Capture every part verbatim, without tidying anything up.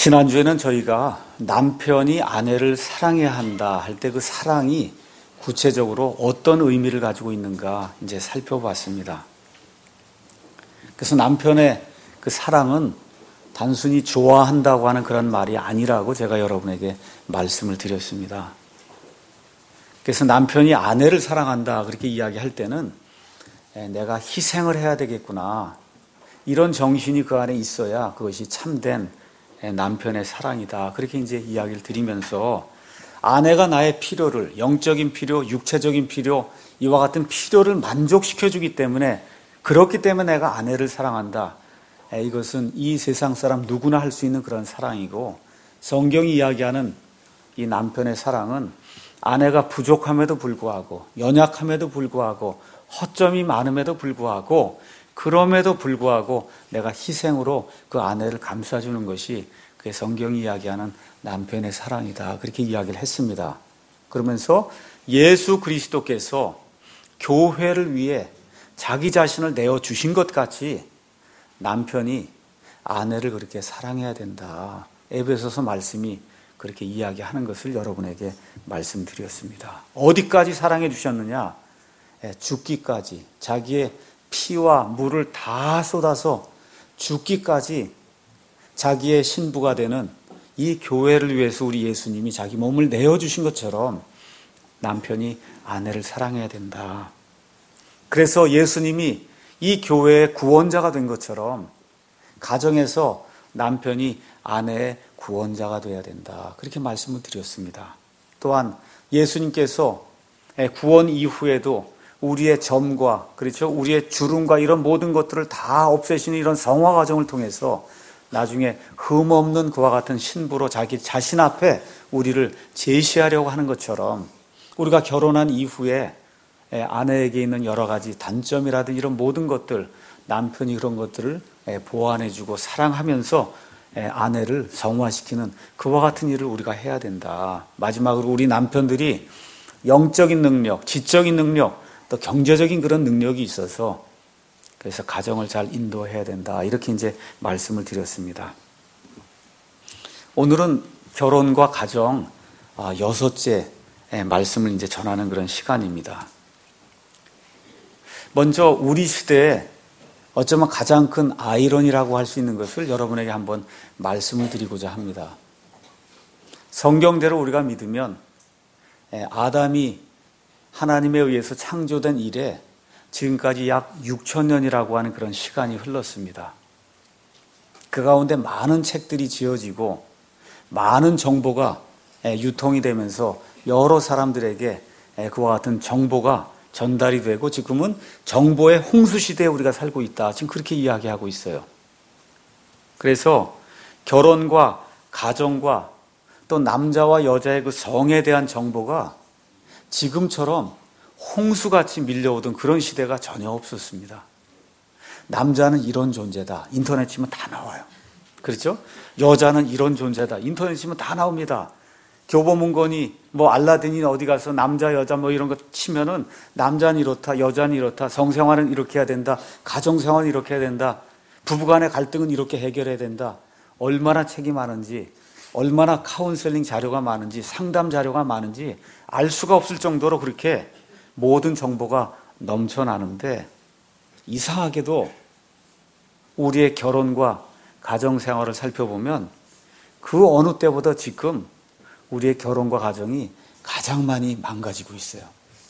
지난주에는 저희가 남편이 아내를 사랑해야 한다 할 때 그 사랑이 구체적으로 어떤 의미를 가지고 있는가 이제 살펴봤습니다. 그래서 남편의 그 사랑은 단순히 좋아한다고 하는 그런 말이 아니라고 제가 여러분에게 말씀을 드렸습니다. 그래서 남편이 아내를 사랑한다 그렇게 이야기할 때는 내가 희생을 해야 되겠구나, 이런 정신이 그 안에 있어야 그것이 참된 남편의 사랑이다, 그렇게 이제 이야기를 드리면서 아내가 나의 필요를, 영적인 필요, 육체적인 필요, 이와 같은 필요를 만족시켜주기 때문에, 그렇기 때문에 내가 아내를 사랑한다, 이것은 이 세상 사람 누구나 할 수 있는 그런 사랑이고, 성경이 이야기하는 이 남편의 사랑은 아내가 부족함에도 불구하고, 연약함에도 불구하고, 허점이 많음에도 불구하고, 그럼에도 불구하고 내가 희생으로 그 아내를 감싸주는 것이 그게 성경이 이야기하는 남편의 사랑이다, 그렇게 이야기를 했습니다. 그러면서 예수 그리스도께서 교회를 위해 자기 자신을 내어주신 것 같이 남편이 아내를 그렇게 사랑해야 된다, 에베소서 말씀이 그렇게 이야기하는 것을 여러분에게 말씀드렸습니다. 어디까지 사랑해 주셨느냐? 죽기까지, 자기의 피와 물을 다 쏟아서 죽기까지 자기의 신부가 되는 이 교회를 위해서 우리 예수님이 자기 몸을 내어주신 것처럼 남편이 아내를 사랑해야 된다. 그래서 예수님이 이 교회의 구원자가 된 것처럼 가정에서 남편이 아내의 구원자가 되어야 된다, 그렇게 말씀을 드렸습니다. 또한 예수님께서 구원 이후에도 우리의 점과, 그렇죠, 우리의 주름과 이런 모든 것들을 다 없애시는 이런 성화 과정을 통해서 나중에 흠없는 그와 같은 신부로 자기 자신 앞에 우리를 제시하려고 하는 것처럼, 우리가 결혼한 이후에 아내에게 있는 여러 가지 단점이라든 이런 모든 것들, 남편이 그런 것들을 보완해주고 사랑하면서 아내를 성화시키는 그와 같은 일을 우리가 해야 된다. 마지막으로 우리 남편들이 영적인 능력, 지적인 능력, 또 경제적인 그런 능력이 있어서 그래서 가정을 잘 인도해야 된다, 이렇게 이제 말씀을 드렸습니다. 오늘은 결혼과 가정 여섯째 말씀을 이제 전하는 그런 시간입니다. 먼저 우리 시대에 어쩌면 가장 큰 아이러니라고 할 수 있는 것을 여러분에게 한번 말씀을 드리고자 합니다. 성경대로 우리가 믿으면 아담이 하나님에 의해서 창조된 이래 지금까지 약 육천 년이라고 하는 그런 시간이 흘렀습니다. 그 가운데 많은 책들이 지어지고 많은 정보가 유통이 되면서 여러 사람들에게 그와 같은 정보가 전달이 되고, 지금은 정보의 홍수 시대에 우리가 살고 있다, 지금 그렇게 이야기하고 있어요. 그래서 결혼과 가정과 또 남자와 여자의 그 성에 대한 정보가 지금처럼 홍수같이 밀려오던 그런 시대가 전혀 없었습니다. 남자는 이런 존재다, 인터넷 치면 다 나와요. 그렇죠? 여자는 이런 존재다, 인터넷 치면 다 나옵니다. 교보문고니 뭐 알라딘이 어디 가서 남자 여자 뭐 이런 거 치면은 남자는 이렇다, 여자는 이렇다, 성생활은 이렇게 해야 된다, 가정생활은 이렇게 해야 된다, 부부간의 갈등은 이렇게 해결해야 된다, 얼마나 책이 많은지, 얼마나 카운셀링 자료가 많은지, 상담 자료가 많은지 알 수가 없을 정도로 그렇게 모든 정보가 넘쳐나는데, 이상하게도 우리의 결혼과 가정생활을 살펴보면 그 어느 때보다 지금 우리의 결혼과 가정이 가장 많이 망가지고 있어요.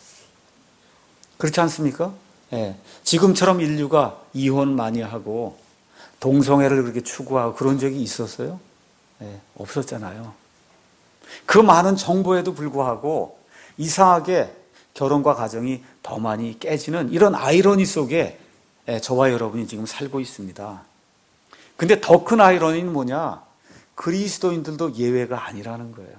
그렇지 않습니까? 예. 지금처럼 인류가 이혼 많이 하고 동성애를 그렇게 추구하고 그런 적이 있었어요? 예. 없었잖아요. 그 많은 정보에도 불구하고 이상하게 결혼과 가정이 더 많이 깨지는 이런 아이러니 속에 저와 여러분이 지금 살고 있습니다. 근데 더 큰 아이러니는 뭐냐? 그리스도인들도 예외가 아니라는 거예요.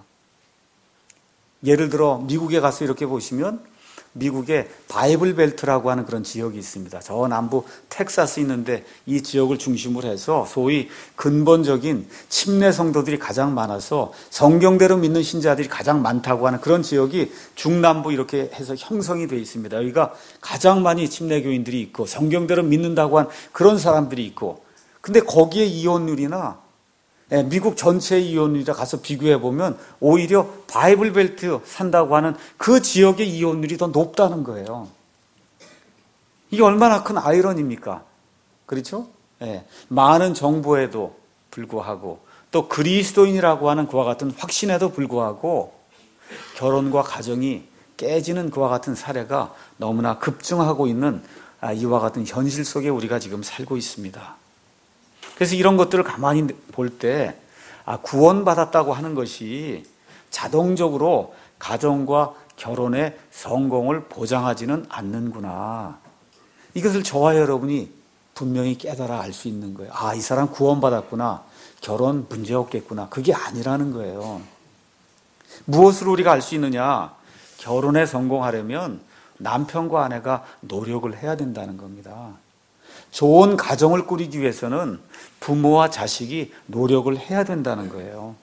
예를 들어 미국에 가서 이렇게 보시면 미국에 바이블 벨트라고 하는 그런 지역이 있습니다. 저 남부 텍사스 있는데 이 지역을 중심으로 해서 소위 근본적인 침례 성도들이 가장 많아서 성경대로 믿는 신자들이 가장 많다고 하는 그런 지역이 중남부 이렇게 해서 형성이 되어 있습니다. 여기가 가장 많이 침례교인들이 있고 성경대로 믿는다고 한 그런 사람들이 있고, 근데 거기에 이혼율이나 미국 전체 이혼율에 가서 비교해 보면 오히려 바이블 벨트 산다고 하는 그 지역의 이혼율이 더 높다는 거예요. 이게 얼마나 큰 아이러니입니까? 그렇죠? 예, 많은 정보에도 불구하고 또 그리스도인이라고 하는 그와 같은 확신에도 불구하고 결혼과 가정이 깨지는 그와 같은 사례가 너무나 급증하고 있는 이와 같은 현실 속에 우리가 지금 살고 있습니다. 그래서 이런 것들을 가만히 볼 때 아, 구원받았다고 하는 것이 자동적으로 가정과 결혼의 성공을 보장하지는 않는구나. 이것을 저와 여러분이 분명히 깨달아 알 수 있는 거예요. 아, 이 사람 구원받았구나. 결혼 문제 없겠구나. 그게 아니라는 거예요. 무엇으로 우리가 알 수 있느냐? 결혼에 성공하려면 남편과 아내가 노력을 해야 된다는 겁니다. 좋은 가정을 꾸리기 위해서는 부모와 자식이 노력을 해야 된다는 거예요.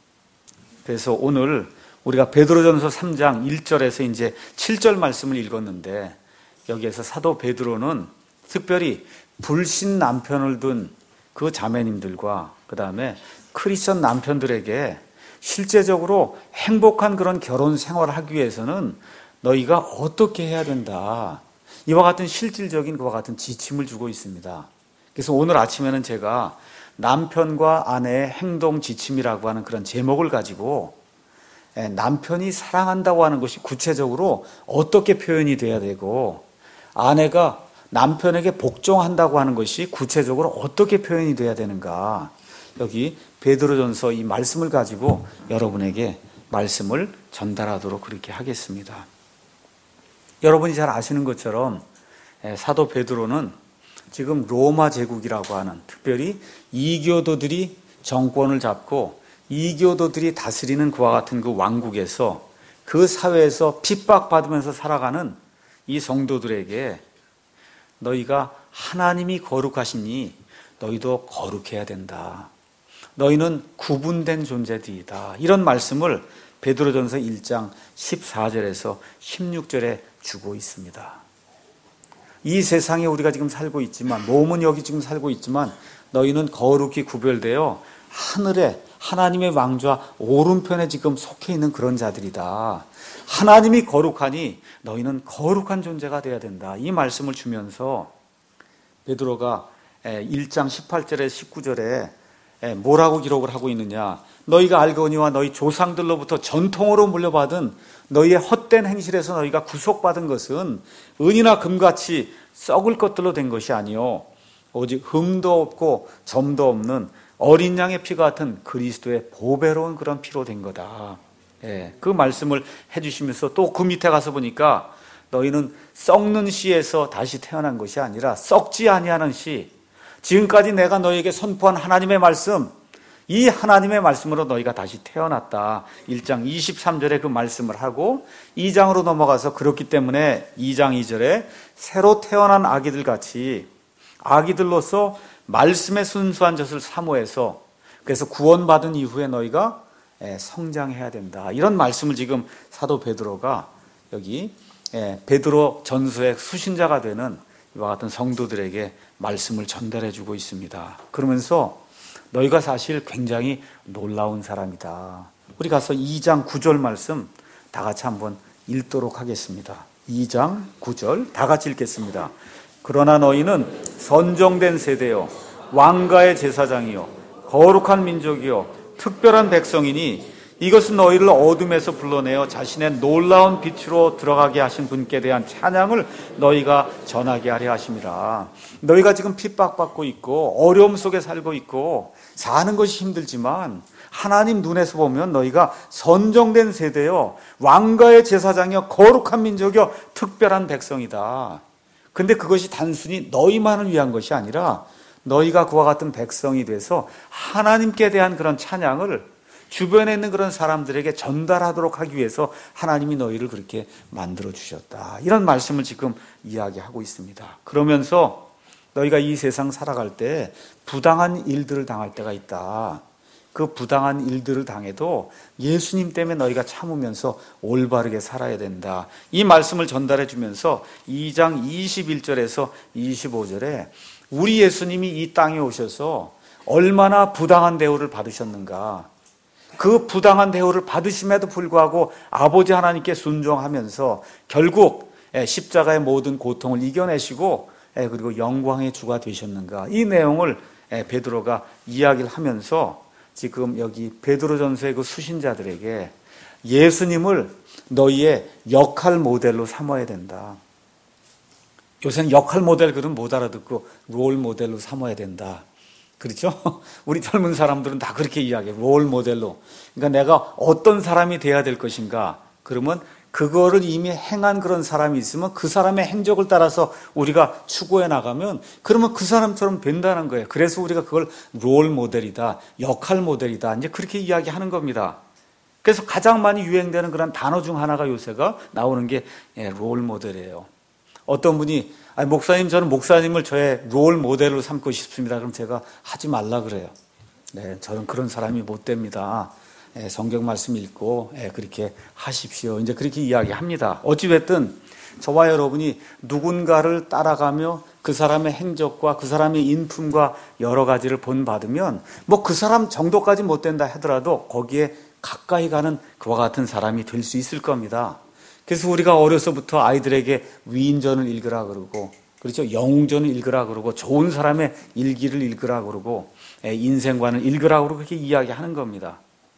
그래서 오늘 우리가 베드로전서 삼 장 일 절에서 이제 칠 절 말씀을 읽었는데 여기에서 사도 베드로는 특별히 불신 남편을 둔 그 자매님들과 그 다음에 크리스천 남편들에게 실제적으로 행복한 그런 결혼 생활을 하기 위해서는 너희가 어떻게 해야 된다. 이와 같은 실질적인 그와 같은 지침을 주고 있습니다. 그래서 오늘 아침에는 제가 남편과 아내의 행동 지침이라고 하는 그런 제목을 가지고 남편이 사랑한다고 하는 것이 구체적으로 어떻게 표현이 돼야 되고 아내가 남편에게 복종한다고 하는 것이 구체적으로 어떻게 표현이 돼야 되는가. 여기 베드로전서 이 말씀을 가지고 여러분에게 말씀을 전달하도록 그렇게 하겠습니다. 여러분이 잘 아시는 것처럼 사도 베드로는 지금 로마 제국이라고 하는 특별히 이교도들이 정권을 잡고 이교도들이 다스리는 그와 같은 그 왕국에서 그 사회에서 핍박받으면서 살아가는 이 성도들에게 너희가 하나님이 거룩하시니 너희도 거룩해야 된다. 너희는 구분된 존재들이다. 이런 말씀을 베드로전서 일 장 십사 절에서 십육 절에 주고 있습니다. 이 세상에 우리가 지금 살고 있지만 몸은 여기 지금 살고 있지만 너희는 거룩히 구별되어 하늘에 하나님의 왕좌 오른편에 지금 속해 있는 그런 자들이다. 하나님이 거룩하니 너희는 거룩한 존재가 되어야 된다. 이 말씀을 주면서 베드로가 일 장 십팔 절에 십구 절에 뭐라고 기록을 하고 있느냐. 너희가 알거니와 너희 조상들로부터 전통으로 물려받은 너희의 헛된 행실에서 너희가 구속받은 것은 은이나 금같이 썩을 것들로 된 것이 아니요 오직 흠도 없고 점도 없는 어린 양의 피 같은 그리스도의 보배로운 그런 피로 된 거다. 예, 그 말씀을 해주시면서 또 그 밑에 가서 보니까 너희는 썩는 씨에서 다시 태어난 것이 아니라 썩지 아니하는 씨, 지금까지 내가 너희에게 선포한 하나님의 말씀, 이 하나님의 말씀으로 너희가 다시 태어났다. 일 장 이십삼 절에 그 말씀을 하고 이 장으로 넘어가서 그렇기 때문에 이 장 이 절에 새로 태어난 아기들 같이 아기들로서 말씀의 순수한 젖을 사모해서 그래서 구원받은 이후에 너희가 성장해야 된다. 이런 말씀을 지금 사도 베드로가 여기 베드로 전서의 수신자가 되는 이와 같은 성도들에게 말씀을 전달해 주고 있습니다. 그러면서 너희가 사실 굉장히 놀라운 사람이다. 우리 가서 이 장 구 절 말씀 다 같이 한번 읽도록 하겠습니다. 이 장 구 절 다 같이 읽겠습니다. 그러나 너희는 선정된 세대요 왕가의 제사장이요 거룩한 민족이요 특별한 백성이니 이것은 너희를 어둠에서 불러내어 자신의 놀라운 빛으로 들어가게 하신 분께 대한 찬양을 너희가 전하게 하려 하심이라. 너희가 지금 핍박받고 있고 어려움 속에 살고 있고 사는 것이 힘들지만 하나님 눈에서 보면 너희가 선정된 세대요 왕가의 제사장이요 거룩한 민족이요 특별한 백성이다. 근데 그것이 단순히 너희만을 위한 것이 아니라 너희가 그와 같은 백성이 돼서 하나님께 대한 그런 찬양을 주변에 있는 그런 사람들에게 전달하도록 하기 위해서 하나님이 너희를 그렇게 만들어 주셨다. 이런 말씀을 지금 이야기하고 있습니다. 그러면서 너희가 이 세상 살아갈 때 부당한 일들을 당할 때가 있다. 그 부당한 일들을 당해도 예수님 때문에 너희가 참으면서 올바르게 살아야 된다. 이 말씀을 전달해 주면서 이 장 이십일 절에서 이십오 절에 우리 예수님이 이 땅에 오셔서 얼마나 부당한 대우를 받으셨는가. 그 부당한 대우를 받으심에도 불구하고 아버지 하나님께 순종하면서 결국 십자가의 모든 고통을 이겨내시고 그리고 영광의 주가 되셨는가. 이 내용을 베드로가 이야기를 하면서 지금 여기 베드로전서의 그 수신자들에게 예수님을 너희의 역할 모델로 삼아야 된다. 요새는 역할 모델 글은 못 알아듣고 롤 모델로 삼아야 된다. 그렇죠? 우리 젊은 사람들은 다 그렇게 이야기해요. 롤 모델로. 그러니까 내가 어떤 사람이 돼야 될 것인가. 그러면 그거를 이미 행한 그런 사람이 있으면 그 사람의 행적을 따라서 우리가 추구해 나가면 그러면 그 사람처럼 된다는 거예요. 그래서 우리가 그걸 롤 모델이다. 역할 모델이다. 이제 그렇게 이야기하는 겁니다. 그래서 가장 많이 유행되는 그런 단어 중 하나가 요새가 나오는 게 롤 모델이에요. 어떤 분이 아니, 목사님 저는 목사님을 저의 롤 모델로 삼고 싶습니다. 그럼 제가 하지 말라 그래요. 네, 저는 그런 사람이 못 됩니다. 네, 성경 말씀 읽고 네, 그렇게 하십시오. 이제 그렇게 이야기합니다. 어찌됐든 저와 여러분이 누군가를 따라가며 그 사람의 행적과 그 사람의 인품과 여러 가지를 본받으면 뭐 그 사람 정도까지 못 된다 하더라도 거기에 가까이 가는 그와 같은 사람이 될 수 있을 겁니다. 그래서 우리가 어려서부터 아이들에게 위인전을 읽으라 그러고, 그렇죠? 영웅전을 읽으라 그러고, 좋은 사람의 일기를 읽으라 그러고, 인생관을 읽으라 그러고 그렇게 이야기하는 겁니다.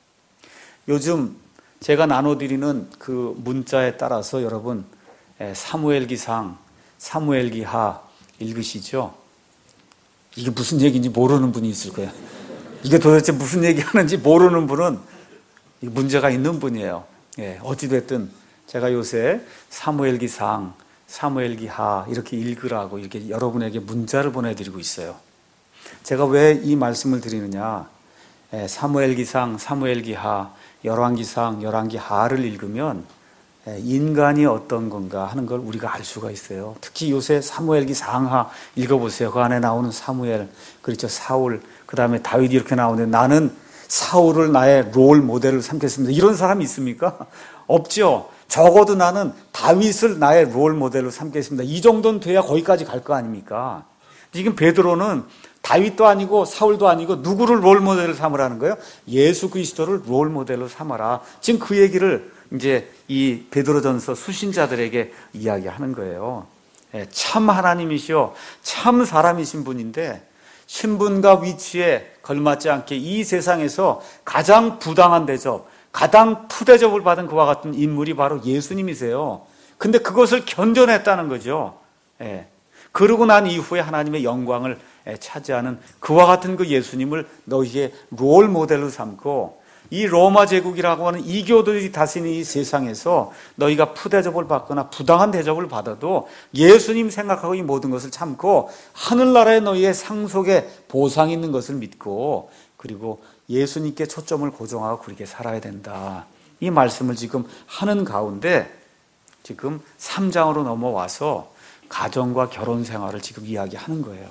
요즘 제가 나눠드리는 그 문자에 따라서 여러분 사무엘기상, 사무엘기하 읽으시죠? 이게 무슨 얘기인지 모르는 분이 있을 거예요. 이게 도대체 무슨 얘기하는지 모르는 분은 문제가 있는 분이에요. 예, 어찌됐든 제가 요새 사무엘기상, 사무엘기하 이렇게 읽으라고 이렇게 여러분에게 문자를 보내드리고 있어요. 제가 왜 이 말씀을 드리느냐? 예, 사무엘기상, 사무엘기하, 열왕기상, 열왕기하를 읽으면 예, 인간이 어떤 건가 하는 걸 우리가 알 수가 있어요. 특히 요새 사무엘기상하 읽어보세요. 그 안에 나오는 사무엘, 그렇죠? 사울, 그 다음에 다윗이 이렇게 나오는데 나는 사울을 나의 롤 모델을 삼겠습니다. 이런 사람이 있습니까? 없죠. 적어도 나는 다윗을 나의 롤 모델로 삼겠습니다. 이 정도는 돼야 거기까지 갈 거 아닙니까? 지금 베드로는 다윗도 아니고 사울도 아니고 누구를 롤 모델로 삼으라는 거예요? 예수 그리스도를 롤 모델로 삼아라. 지금 그 얘기를 이제 이 베드로전서 수신자들에게 이야기하는 거예요. 참 하나님이시오, 참 사람이신 분인데 신분과 위치에 걸맞지 않게 이 세상에서 가장 부당한 대접, 가장 푸대접을 받은 그와 같은 인물이 바로 예수님이세요. 근데 그것을 견뎌냈다는 거죠. 예. 그러고 난 이후에 하나님의 영광을 차지하는 그와 같은 그 예수님을 너희의 롤 모델로 삼고 이 로마 제국이라고 하는 이교도들이 다스리는 이 세상에서 너희가 푸대접을 받거나 부당한 대접을 받아도 예수님 생각하고 이 모든 것을 참고 하늘나라에 너희의 상속에 보상이 있는 것을 믿고 그리고 예수님께 초점을 고정하고 그렇게 살아야 된다. 이 말씀을 지금 하는 가운데 지금 삼 장으로 넘어와서 가정과 결혼 생활을 지금 이야기하는 거예요.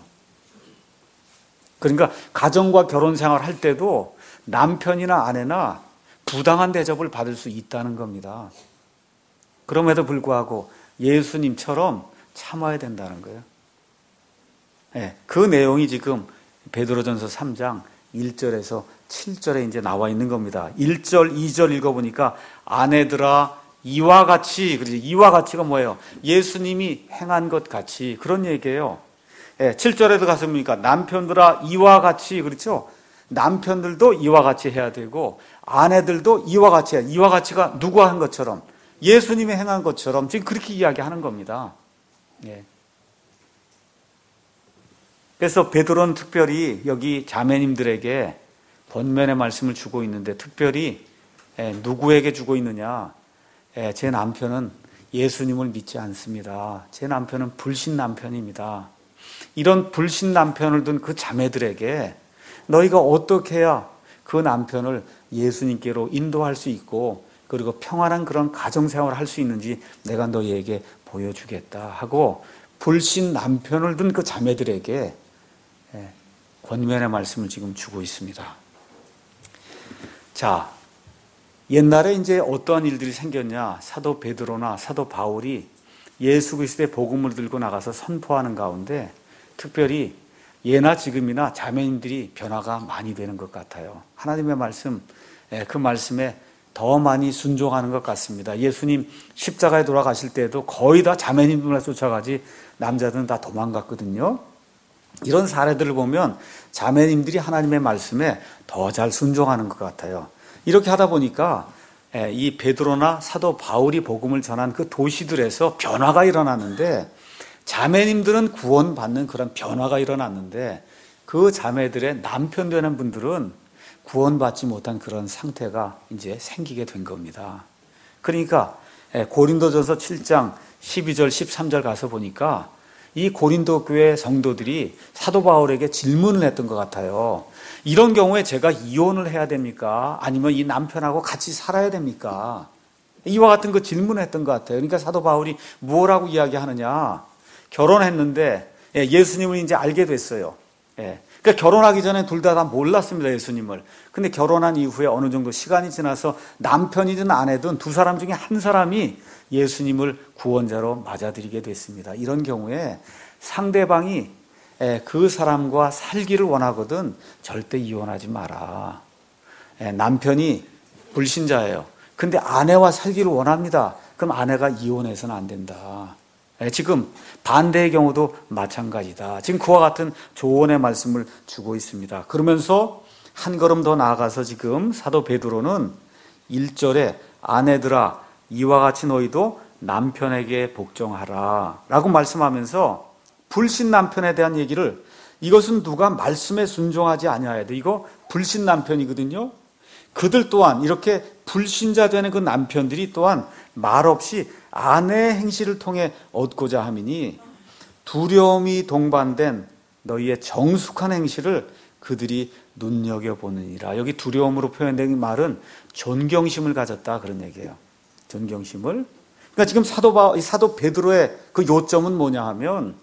그러니까 가정과 결혼 생활을 할 때도 남편이나 아내나 부당한 대접을 받을 수 있다는 겁니다. 그럼에도 불구하고 예수님처럼 참아야 된다는 거예요. 네, 그 내용이 지금 베드로전서 삼 장 일 절에서 칠 절에 이제 나와 있는 겁니다. 일 절, 이 절 읽어보니까 아내들아 이와 같이, 그렇지? 이와 같이가 뭐예요? 예수님이 행한 것 같이 그런 얘기예요. 네, 칠 절에도 가서 보니까 남편들아 이와 같이, 그렇죠? 남편들도 이와 같이 해야 되고 아내들도 이와 같이 해야, 이와 같이가 누가 한 것처럼 예수님이 행한 것처럼 지금 그렇게 이야기하는 겁니다. 예. 그래서 베드로는 특별히 여기 자매님들에게 권면의 말씀을 주고 있는데 특별히 누구에게 주고 있느냐? 제 남편은 예수님을 믿지 않습니다. 제 남편은 불신 남편입니다. 이런 불신 남편을 둔 그 자매들에게 너희가 어떻게 해야 그 남편을 예수님께로 인도할 수 있고 그리고 평안한 그런 가정생활을 할 수 있는지 내가 너희에게 보여주겠다 하고 불신 남편을 둔 그 자매들에게 권면의 말씀을 지금 주고 있습니다. 자, 옛날에 이제 어떠한 일들이 생겼냐? 사도 베드로나 사도 바울이 예수 그리스도의 복음을 들고 나가서 선포하는 가운데 특별히 예나 지금이나 자매님들이 변화가 많이 되는 것 같아요. 하나님의 말씀, 그 말씀에 더 많이 순종하는 것 같습니다. 예수님 십자가에 돌아가실 때도 거의 다 자매님들만 쫓아가지 남자들은 다 도망갔거든요. 이런 사례들을 보면 자매님들이 하나님의 말씀에 더 잘 순종하는 것 같아요. 이렇게 하다 보니까 이 베드로나 사도 바울이 복음을 전한 그 도시들에서 변화가 일어났는데, 자매님들은 구원받는 그런 변화가 일어났는데 그 자매들의 남편 되는 분들은 구원받지 못한 그런 상태가 이제 생기게 된 겁니다. 그러니까 고린도전서 칠 장 십이 절 십삼 절 가서 보니까 이 고린도 교회 성도들이 사도 바울에게 질문을 했던 것 같아요. 이런 경우에 제가 이혼을 해야 됩니까? 아니면 이 남편하고 같이 살아야 됩니까? 이와 같은 그 질문을 했던 것 같아요. 그러니까 사도 바울이 뭐라고 이야기하느냐? 결혼했는데 예수님을 이제 알게 됐어요. 그러니까 결혼하기 전에 둘 다 다 몰랐습니다, 예수님을. 근데 결혼한 이후에 어느 정도 시간이 지나서 남편이든 아내든 두 사람 중에 한 사람이 예수님을 구원자로 맞아들이게 됐습니다. 이런 경우에 상대방이 그 사람과 살기를 원하거든 절대 이혼하지 마라. 남편이 불신자예요. 근데 아내와 살기를 원합니다. 그럼 아내가 이혼해서는 안 된다. 지금 반대의 경우도 마찬가지다. 지금 그와 같은 조언의 말씀을 주고 있습니다. 그러면서 한 걸음 더 나아가서 지금 사도 베드로는 일 절에 아내들아 이와 같이 너희도 남편에게 복종하라 라고 말씀하면서 불신 남편에 대한 얘기를, 이것은 누가 말씀에 순종하지 아니하야 돼. 이거 불신 남편이거든요. 그들 또한 이렇게 불신자 되는 그 남편들이 또한 말없이 아내의 행실을 통해 얻고자 함이니 두려움이 동반된 너희의 정숙한 행실을 그들이 눈여겨보느니라. 여기 두려움으로 표현된 말은 존경심을 가졌다 그런 얘기예요. 존경심을. 그러니까 지금 사도, 바, 사도 베드로의 그 요점은 뭐냐 하면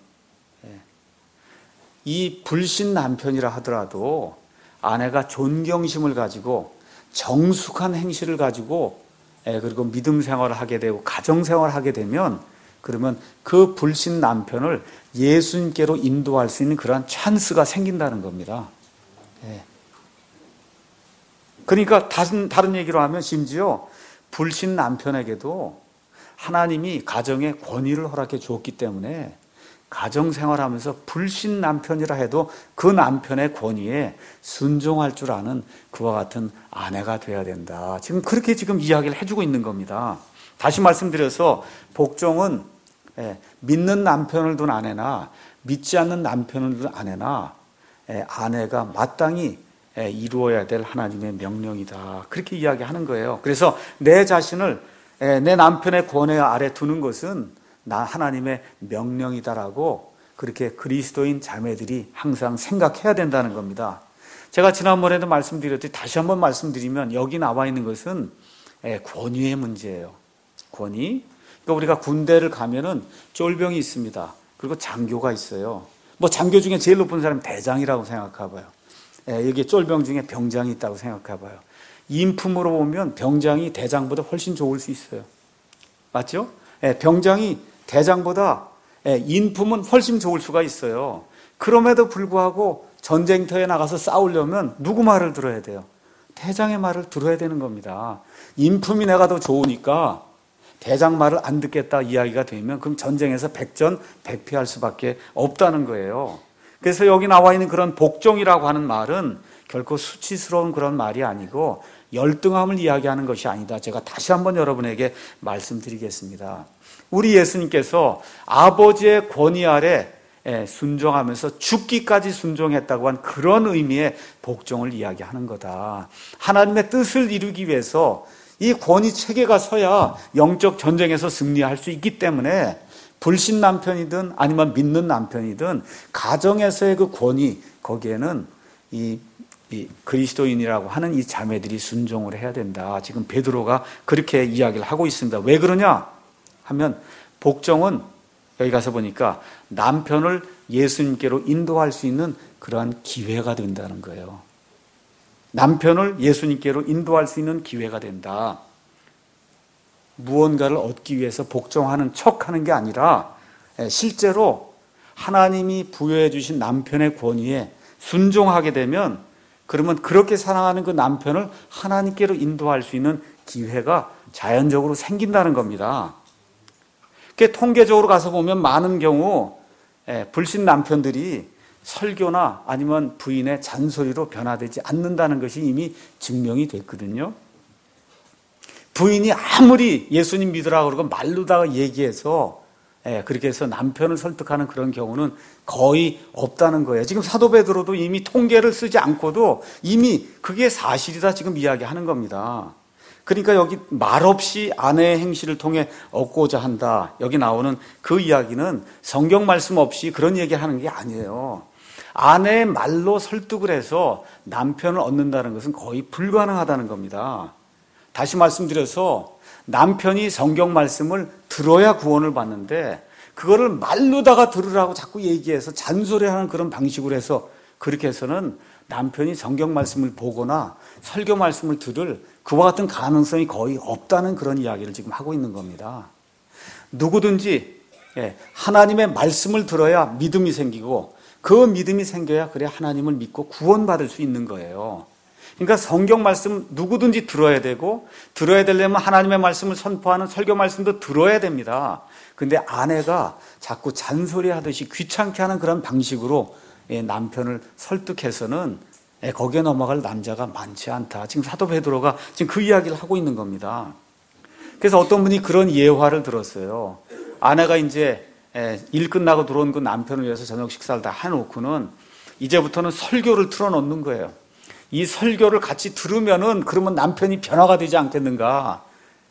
이 불신 남편이라 하더라도 아내가 존경심을 가지고 정숙한 행실을 가지고 그리고 믿음 생활을 하게 되고 가정 생활을 하게 되면, 그러면 그 불신 남편을 예수님께로 인도할 수 있는 그러한 찬스가 생긴다는 겁니다. 그러니까 다른, 다른 얘기로 하면 심지어 불신 남편에게도 하나님이 가정에 권위를 허락해 주었기 때문에 가정생활하면서 불신 남편이라 해도 그 남편의 권위에 순종할 줄 아는 그와 같은 아내가 돼야 된다. 지금 그렇게 지금 이야기를 해주고 있는 겁니다. 다시 말씀드려서 복종은 믿는 남편을 둔 아내나 믿지 않는 남편을 둔 아내나 아내가 마땅히 이루어야 될 하나님의 명령이다. 그렇게 이야기하는 거예요. 그래서 내 자신을 내 남편의 권위 아래 두는 것은 나 하나님의 명령이다라고 그렇게 그리스도인 자매들이 항상 생각해야 된다는 겁니다. 제가 지난번에도 말씀드렸듯이 다시 한번 말씀드리면 여기 나와 있는 것은 권위의 문제예요. 권위. 그러니까 우리가 군대를 가면은 쫄병이 있습니다. 그리고 장교가 있어요. 뭐 장교 중에 제일 높은 사람이 대장이라고 생각해봐요. 여기 쫄병 중에 병장이 있다고 생각해봐요. 인품으로 보면 병장이 대장보다 훨씬 좋을 수 있어요. 맞죠? 병장이 대장보다 인품은 훨씬 좋을 수가 있어요. 그럼에도 불구하고 전쟁터에 나가서 싸우려면 누구 말을 들어야 돼요? 대장의 말을 들어야 되는 겁니다. 인품이 내가 더 좋으니까 대장 말을 안 듣겠다 이야기가 되면 그럼 전쟁에서 백전백패할 수밖에 없다는 거예요. 그래서 여기 나와 있는 그런 복종이라고 하는 말은 결코 수치스러운 그런 말이 아니고 열등함을 이야기하는 것이 아니다. 제가 다시 한번 여러분에게 말씀드리겠습니다. 우리 예수님께서 아버지의 권위 아래 순종하면서 죽기까지 순종했다고 한 그런 의미의 복종을 이야기하는 거다. 하나님의 뜻을 이루기 위해서 이 권위 체계가 서야 영적 전쟁에서 승리할 수 있기 때문에 불신 남편이든 아니면 믿는 남편이든 가정에서의 그 권위, 거기에는 이, 이 그리스도인이라고 하는 이 자매들이 순종을 해야 된다. 지금 베드로가 그렇게 이야기를 하고 있습니다. 왜 그러냐 하면 복종은 여기 가서 보니까 남편을 예수님께로 인도할 수 있는 그러한 기회가 된다는 거예요. 남편을 예수님께로 인도할 수 있는 기회가 된다. 무언가를 얻기 위해서 복종하는 척하는 게 아니라 실제로 하나님이 부여해 주신 남편의 권위에 순종하게 되면 그러면 그렇게 사랑하는 그 남편을 하나님께로 인도할 수 있는 기회가 자연적으로 생긴다는 겁니다. 그게 통계적으로 가서 보면 많은 경우 불신 남편들이 설교나 아니면 부인의 잔소리로 변화되지 않는다는 것이 이미 증명이 됐거든요. 부인이 아무리 예수님 믿으라고 그러고 말로다가 얘기해서 그렇게 해서 남편을 설득하는 그런 경우는 거의 없다는 거예요. 지금 사도 베드로도 이미 통계를 쓰지 않고도 이미 그게 사실이다 지금 이야기하는 겁니다. 그러니까 여기 말없이 아내의 행실을 통해 얻고자 한다. 여기 나오는 그 이야기는 성경 말씀 없이 그런 얘기를 하는 게 아니에요. 아내의 말로 설득을 해서 남편을 얻는다는 것은 거의 불가능하다는 겁니다. 다시 말씀드려서 남편이 성경 말씀을 들어야 구원을 받는데 그거를 말로다가 들으라고 자꾸 얘기해서 잔소리하는 그런 방식으로 해서 그렇게 해서는 남편이 성경 말씀을 보거나 설교 말씀을 들을 그와 같은 가능성이 거의 없다는 그런 이야기를 지금 하고 있는 겁니다. 누구든지 하나님의 말씀을 들어야 믿음이 생기고 그 믿음이 생겨야 그래 하나님을 믿고 구원받을 수 있는 거예요. 그러니까 성경 말씀 누구든지 들어야 되고 들어야 되려면 하나님의 말씀을 선포하는 설교 말씀도 들어야 됩니다. 근데 아내가 자꾸 잔소리하듯이 귀찮게 하는 그런 방식으로 남편을 설득해서는 거기에 넘어갈 남자가 많지 않다. 지금 사도 베드로가 지금 그 이야기를 하고 있는 겁니다. 그래서 어떤 분이 그런 예화를 들었어요. 아내가 이제 일 끝나고 들어온 그 남편을 위해서 저녁 식사를 다 해놓고는 이제부터는 설교를 틀어놓는 거예요. 이 설교를 같이 들으면은 그러면 남편이 변화가 되지 않겠는가.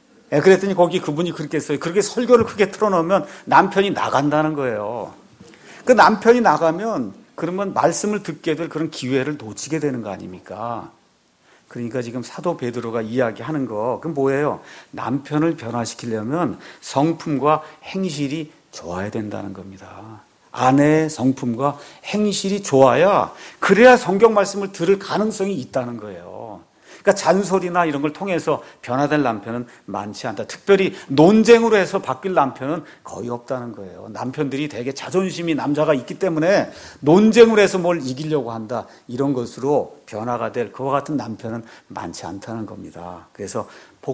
그랬더니 거기 그분이 그렇게 했어요. 그렇게 설교를 크게 틀어놓으면 남편이 나간다는 거예요. 그 남편이 나가면 그러면 말씀을 듣게 될 그런 기회를 놓치게 되는 거 아닙니까? 그러니까 지금 사도 베드로가 이야기하는 거, 그 뭐예요? 남편을 변화시키려면 성품과 행실이 좋아야 된다는 겁니다. 아내의 성품과 행실이 좋아야 그래야 성경 말씀을 들을 가능성이 있다는 거예요. 그러니까 잔소리나 이런 걸 통해서 변화될 남편은 많지 않다. 특별히 논쟁으로 해서 바뀔 남편은 거의 없다는 거예요. 남편들이 되게 자존심이 남자가 있기 때문에 논쟁으로 해서 뭘 이기려고 한다. 이런 것으로 변화가 될 그와 같은 남편은 많지 않다는 겁니다. 그래서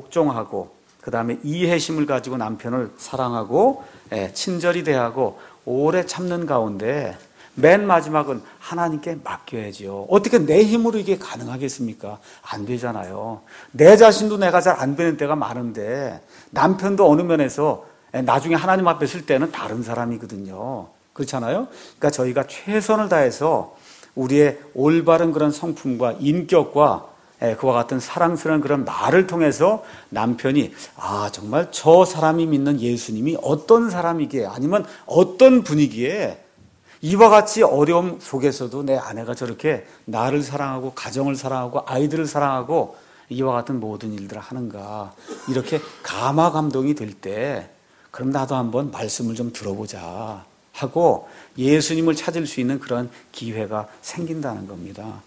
복종하고 그 다음에 이해심을 가지고 남편을 사랑하고 친절히 대하고 오래 참는 가운데 맨 마지막은 하나님께 맡겨야지요. 어떻게 내 힘으로 이게 가능하겠습니까? 안 되잖아요. 내 자신도 내가 잘 안 되는 때가 많은데 남편도 어느 면에서 나중에 하나님 앞에 쓸 때는 다른 사람이거든요. 그렇잖아요? 그러니까 저희가 최선을 다해서 우리의 올바른 그런 성품과 인격과 그와 같은 사랑스러운 그런 말을 통해서 남편이 아 정말 저 사람이 믿는 예수님이 어떤 사람이기에 아니면 어떤 분위기에 이와 같이 어려움 속에서도 내 아내가 저렇게 나를 사랑하고 가정을 사랑하고 아이들을 사랑하고 이와 같은 모든 일들을 하는가 이렇게 감화 감동이 될 때 그럼 나도 한번 말씀을 좀 들어보자 하고 예수님을 찾을 수 있는 그런 기회가 생긴다는 겁니다.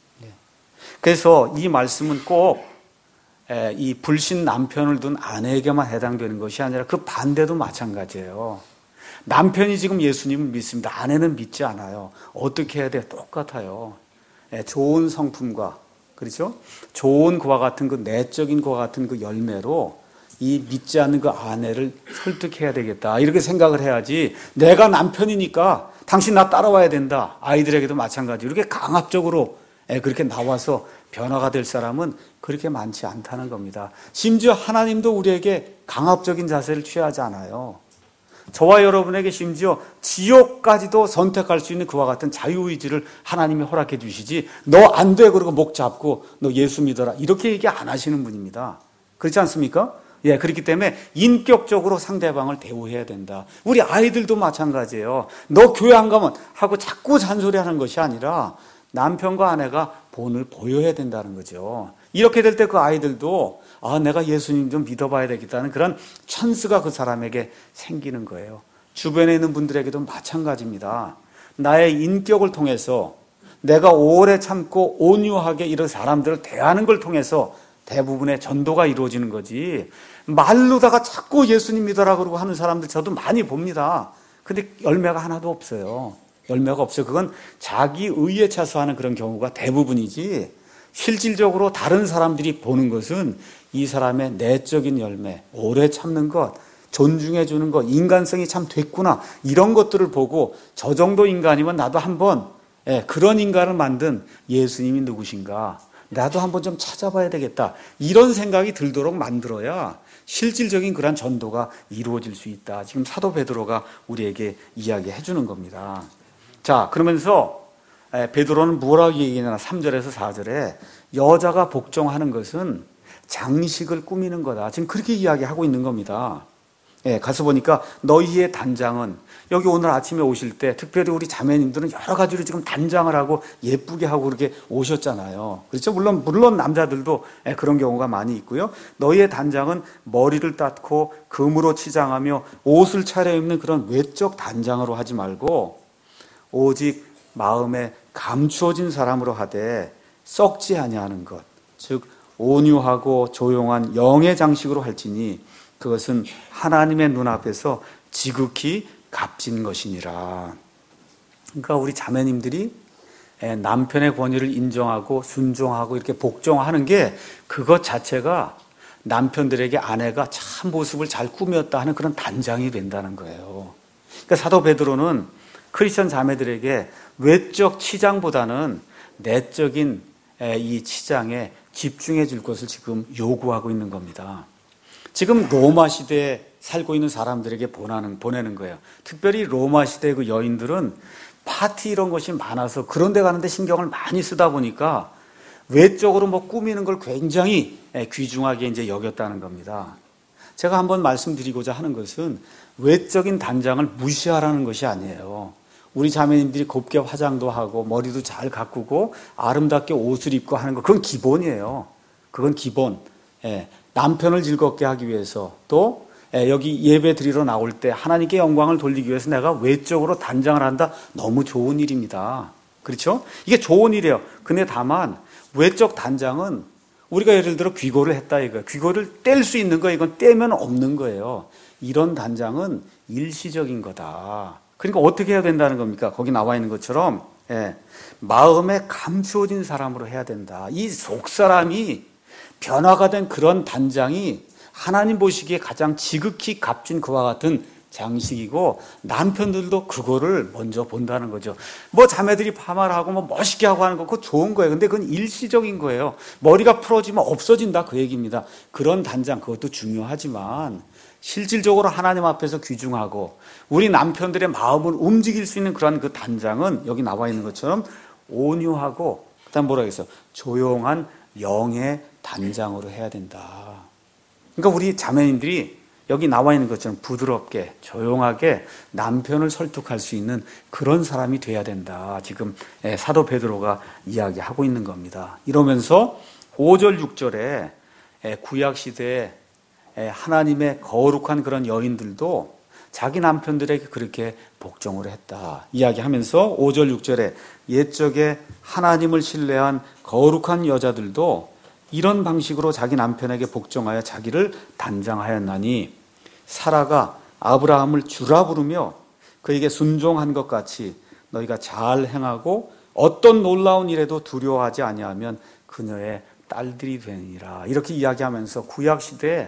그래서 이 말씀은 꼭 이 불신 남편을 둔 아내에게만 해당되는 것이 아니라 그 반대도 마찬가지예요. 남편이 지금 예수님을 믿습니다. 아내는 믿지 않아요. 어떻게 해야 돼요? 똑같아요. 좋은 성품과 그렇죠? 좋은 그와 같은 그 내적인 그와 같은 그 열매로 이 믿지 않는 그 아내를 설득해야 되겠다. 이렇게 생각을 해야지 내가 남편이니까 당신 나 따라와야 된다. 아이들에게도 마찬가지로 이렇게 강압적으로 그렇게 나와서 변화가 될 사람은 그렇게 많지 않다는 겁니다. 심지어 하나님도 우리에게 강압적인 자세를 취하지 않아요. 저와 여러분에게 심지어 지옥까지도 선택할 수 있는 그와 같은 자유의지를 하나님이 허락해 주시지 너 안 돼 그러고 목 잡고 너 예수 믿어라 이렇게 얘기 안 하시는 분입니다. 그렇지 않습니까? 예, 그렇기 때문에 인격적으로 상대방을 대우해야 된다. 우리 아이들도 마찬가지예요. 너 교회 안 가면 하고 자꾸 잔소리하는 것이 아니라 남편과 아내가 본을 보여야 된다는 거죠. 이렇게 될 때 그 아이들도 아 내가 예수님 좀 믿어봐야 되겠다는 그런 찬스가 그 사람에게 생기는 거예요. 주변에 있는 분들에게도 마찬가지입니다. 나의 인격을 통해서 내가 오래 참고 온유하게 이런 사람들을 대하는 걸 통해서 대부분의 전도가 이루어지는 거지 말로다가 자꾸 예수님 믿어라 그러고 하는 사람들 저도 많이 봅니다. 근데 열매가 하나도 없어요. 열매가 없어요. 그건 자기 의에 차서하는 그런 경우가 대부분이지, 실질적으로 다른 사람들이 보는 것은 이 사람의 내적인 열매, 오래 참는 것, 존중해 주는 것, 인간성이 참 됐구나, 이런 것들을 보고 저 정도 인간이면 나도 한번, 예, 그런 인간을 만든 예수님이 누구신가, 나도 한번 좀 찾아봐야 되겠다, 이런 생각이 들도록 만들어야 실질적인 그런 전도가 이루어질 수 있다. 지금 사도 베드로가 우리에게 이야기해 주는 겁니다. 자, 그러면서 베드로는 뭐라고 얘기하냐, 삼 절에서 사 절에 여자가 복종하는 것은 장식을 꾸미는 거다, 지금 그렇게 이야기하고 있는 겁니다. 예, 가서 보니까 너희의 단장은, 여기 오늘 아침에 오실 때 특별히 우리 자매님들은 여러 가지로 지금 단장을 하고 예쁘게 하고 그렇게 오셨잖아요. 그렇죠? 물론 물론 남자들도 그런 경우가 많이 있고요. 너희의 단장은 머리를 닦고 금으로 치장하며 옷을 차려입는 그런 외적 단장으로 하지 말고 오직 마음에 감추어진 사람으로 하되 썩지 아니하는 것, 즉 온유하고 조용한 영의 장식으로 할지니 그것은 하나님의 눈앞에서 지극히 값진 것이니라. 그러니까 우리 자매님들이 남편의 권위를 인정하고 순종하고 이렇게 복종하는 게, 그것 자체가 남편들에게 아내가 참 모습을 잘 꾸몄다 하는 그런 단장이 된다는 거예요. 그러니까 사도 베드로는 크리스천 자매들에게 외적 치장보다는 내적인 이 치장에 집중해 줄 것을 지금 요구하고 있는 겁니다. 지금 로마 시대에 살고 있는 사람들에게 보내는, 보내는 거예요. 특별히 로마 시대 그 여인들은 파티 이런 것이 많아서 그런 데 가는데 신경을 많이 쓰다 보니까 외적으로 뭐 꾸미는 걸 굉장히 귀중하게 이제 여겼다는 겁니다. 제가 한번 말씀드리고자 하는 것은 외적인 단장을 무시하라는 것이 아니에요. 우리 자매님들이 곱게 화장도 하고 머리도 잘 가꾸고 아름답게 옷을 입고 하는 거, 그건 기본이에요. 그건 기본. 예, 남편을 즐겁게 하기 위해서, 또 여기 예배 드리러 나올 때 하나님께 영광을 돌리기 위해서 내가 외적으로 단장을 한다, 너무 좋은 일입니다. 그렇죠? 이게 좋은 일이에요. 근데 다만 외적 단장은 우리가 예를 들어 귀고를 했다 이거예요. 귀고를 뗄 수 있는 거예요. 이건 떼면 없는 거예요. 이런 단장은 일시적인 거다. 그러니까 어떻게 해야 된다는 겁니까? 거기 나와 있는 것처럼, 예, 마음에 감추어진 사람으로 해야 된다. 이 속사람이 변화가 된 그런 단장이 하나님 보시기에 가장 지극히 값진 그와 같은 장식이고, 남편들도 그거를 먼저 본다는 거죠. 뭐 자매들이 파마를 하고 뭐 멋있게 하고 하는 거, 그거 좋은 거예요. 근데 그건 일시적인 거예요. 머리가 풀어지면 없어진다, 그 얘기입니다. 그런 단장, 그것도 중요하지만 실질적으로 하나님 앞에서 귀중하고 우리 남편들의 마음을 움직일 수 있는 그런 그 단장은 여기 나와 있는 것처럼 온유하고, 그다음 뭐라 그랬어요? 조용한 영의 단장으로 해야 된다. 그러니까 우리 자매님들이 여기 나와 있는 것처럼 부드럽게 조용하게 남편을 설득할 수 있는 그런 사람이 돼야 된다. 지금 사도 베드로가 이야기하고 있는 겁니다. 이러면서 오 절 육 절에 구약 시대에 하나님의 거룩한 그런 여인들도 자기 남편들에게 그렇게 복종을 했다 이야기하면서 오 절 육 절에 옛적에 하나님을 신뢰한 거룩한 여자들도 이런 방식으로 자기 남편에게 복종하여 자기를 단장하였나니 사라가 아브라함을 주라 부르며 그에게 순종한 것 같이 너희가 잘 행하고 어떤 놀라운 일에도 두려워하지 아니하면 그녀의 딸들이 되니라. 이렇게 이야기하면서 구약 시대에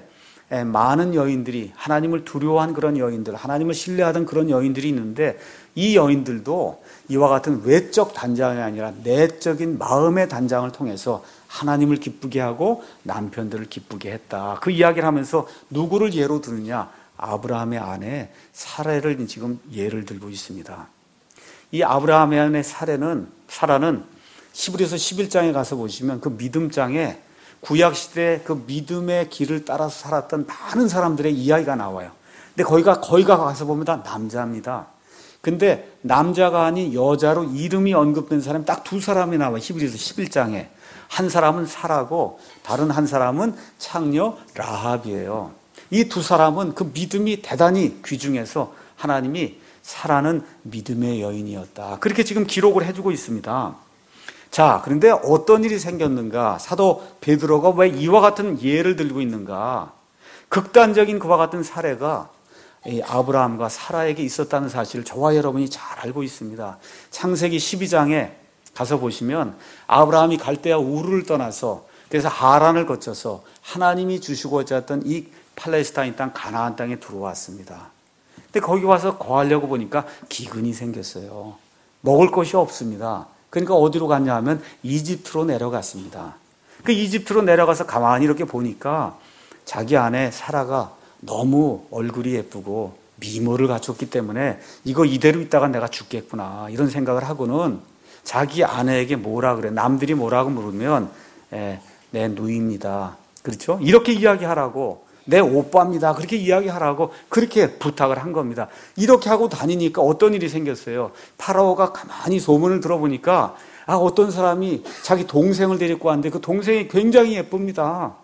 많은 여인들이, 하나님을 두려워한 그런 여인들, 하나님을 신뢰하던 그런 여인들이 있는데, 이 여인들도 이와 같은 외적 단장이 아니라 내적인 마음의 단장을 통해서 하나님을 기쁘게 하고 남편들을 기쁘게 했다. 그 이야기를 하면서 누구를 예로 드느냐? 아브라함의 아내 사라를 지금 예를 들고 있습니다. 이 아브라함의 아내 사라는, 사라는 히브리서 십일 장에 가서 보시면 그 믿음장에 구약시대 그 믿음의 길을 따라서 살았던 많은 사람들의 이야기가 나와요. 근데 거기가, 거기가 가서 보면 다 남자입니다. 근데 남자가 아닌 여자로 이름이 언급된 사람이 딱 두 사람이 나와요. 히브리서 십일 장에. 한 사람은 사라고 다른 한 사람은 창녀 라합이에요. 이 두 사람은 그 믿음이 대단히 귀중해서 하나님이 사라는 믿음의 여인이었다. 그렇게 지금 기록을 해주고 있습니다. 자, 그런데 어떤 일이 생겼는가? 사도 베드로가 왜 이와 같은 예를 들고 있는가? 극단적인 그와 같은 사례가 이 아브라함과 사라에게 있었다는 사실을 저와 여러분이 잘 알고 있습니다. 창세기 십이 장에 가서 보시면 아브라함이 갈대아 우르를 떠나서 그래서 하란을 거쳐서 하나님이 주시고자 했던 이 팔레스타인 땅 가나안 땅에 들어왔습니다. 근데 거기 와서 거하려고 보니까 기근이 생겼어요. 먹을 것이 없습니다. 그러니까 어디로 갔냐 하면 이집트로 내려갔습니다. 그 이집트로 내려가서 가만히 이렇게 보니까 자기 아내 사라가 너무 얼굴이 예쁘고 미모를 갖췄기 때문에 이거 이대로 있다가 내가 죽겠구나 이런 생각을 하고는 자기 아내에게 뭐라 그래? 남들이 뭐라고 물으면 에, 내 누이입니다. 그렇죠? 이렇게 이야기하라고, 내 오빠입니다. 그렇게 이야기하라고 그렇게 부탁을 한 겁니다. 이렇게 하고 다니니까 어떤 일이 생겼어요. 파라오가 가만히 소문을 들어보니까 아, 어떤 사람이 자기 동생을 데리고 왔는데 그 동생이 굉장히 예쁩니다.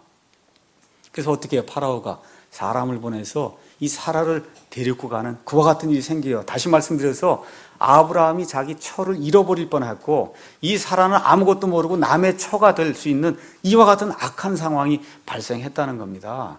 그래서 어떻게 해요? 파라오가 사람을 보내서 이 사라를 데리고 가는 그와 같은 일이 생겨요. 다시 말씀드려서 아브라함이 자기 처를 잃어버릴 뻔했고 이 사라는 아무것도 모르고 남의 처가 될 수 있는 이와 같은 악한 상황이 발생했다는 겁니다.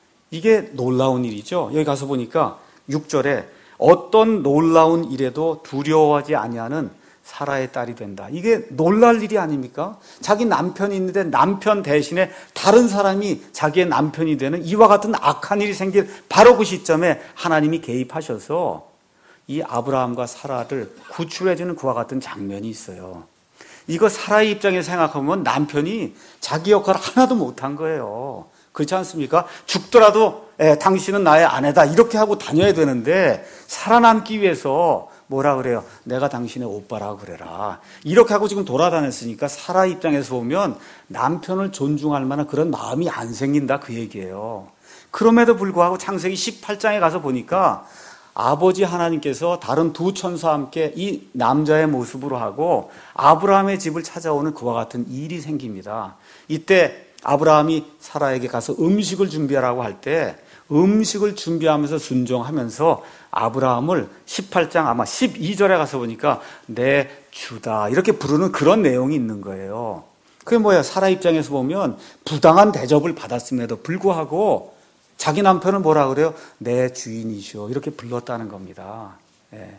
이게 놀라운 일이죠. 여기 가서 보니까 육 절에 어떤 놀라운 일에도 두려워하지 아니하는 사라의 딸이 된다. 이게 놀랄 일이 아닙니까? 자기 남편이 있는데 남편 대신에 다른 사람이 자기의 남편이 되는 이와 같은 악한 일이 생길 바로 그 시점에 하나님이 개입하셔서 이 아브라함과 사라를 구출해주는 그와 같은 장면이 있어요. 이거 사라의 입장에서 생각하면 남편이 자기 역할을 하나도 못한 거예요. 그렇지 않습니까? 죽더라도 에, 당신은 나의 아내다 이렇게 하고 다녀야 되는데 살아남기 위해서 뭐라 그래요? 내가 당신의 오빠라고 그래라. 이렇게 하고 지금 돌아다녔으니까 사라 입장에서 보면 남편을 존중할 만한 그런 마음이 안 생긴다 그 얘기예요. 그럼에도 불구하고 창세기 십팔 장에 가서 보니까 아버지 하나님께서 다른 두 천사와 함께 이 남자의 모습으로 하고 아브라함의 집을 찾아오는 그와 같은 일이 생깁니다. 이때 아브라함이 사라에게 가서 음식을 준비하라고 할 때 음식을 준비하면서 순종하면서 아브라함을 십팔 장 아마 십이 절에 가서 보니까 내 주다 이렇게 부르는 그런 내용이 있는 거예요. 그게 뭐야? 사라 입장에서 보면 부당한 대접을 받았음에도 불구하고 자기 남편은 뭐라 그래요? 내 주인이시오 이렇게 불렀다는 겁니다. 예.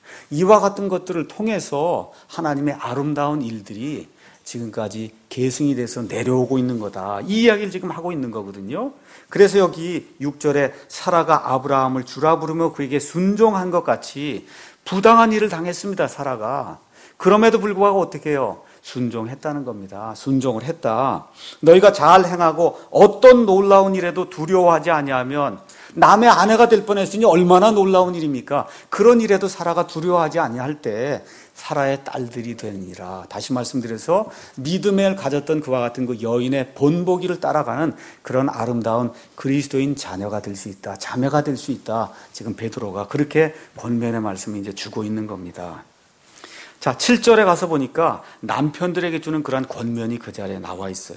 이와 같은 것들을 통해서 하나님의 아름다운 일들이 지금까지 계승이 돼서 내려오고 있는 거다. 이 이야기를 지금 하고 있는 거거든요. 그래서 여기 육 절에 사라가 아브라함을 주라 부르며 그에게 순종한 것 같이 부당한 일을 당했습니다. 사라가. 그럼에도 불구하고 어떻게 해요? 순종했다는 겁니다. 순종을 했다. 너희가 잘 행하고 어떤 놀라운 일에도 두려워하지 아니하면 남의 아내가 될 뻔했으니 얼마나 놀라운 일입니까? 그런 일에도 사라가 두려워하지 아니할 때 사라의 딸들이 되니라. 다시 말씀드려서 믿음을 가졌던 그와 같은 그 여인의 본보기를 따라가는 그런 아름다운 그리스도인 자녀가 될 수 있다. 자매가 될 수 있다. 지금 베드로가 그렇게 권면의 말씀을 이제 주고 있는 겁니다. 자, 칠 절에 가서 보니까 남편들에게 주는 그러한 권면이 그 자리에 나와 있어요.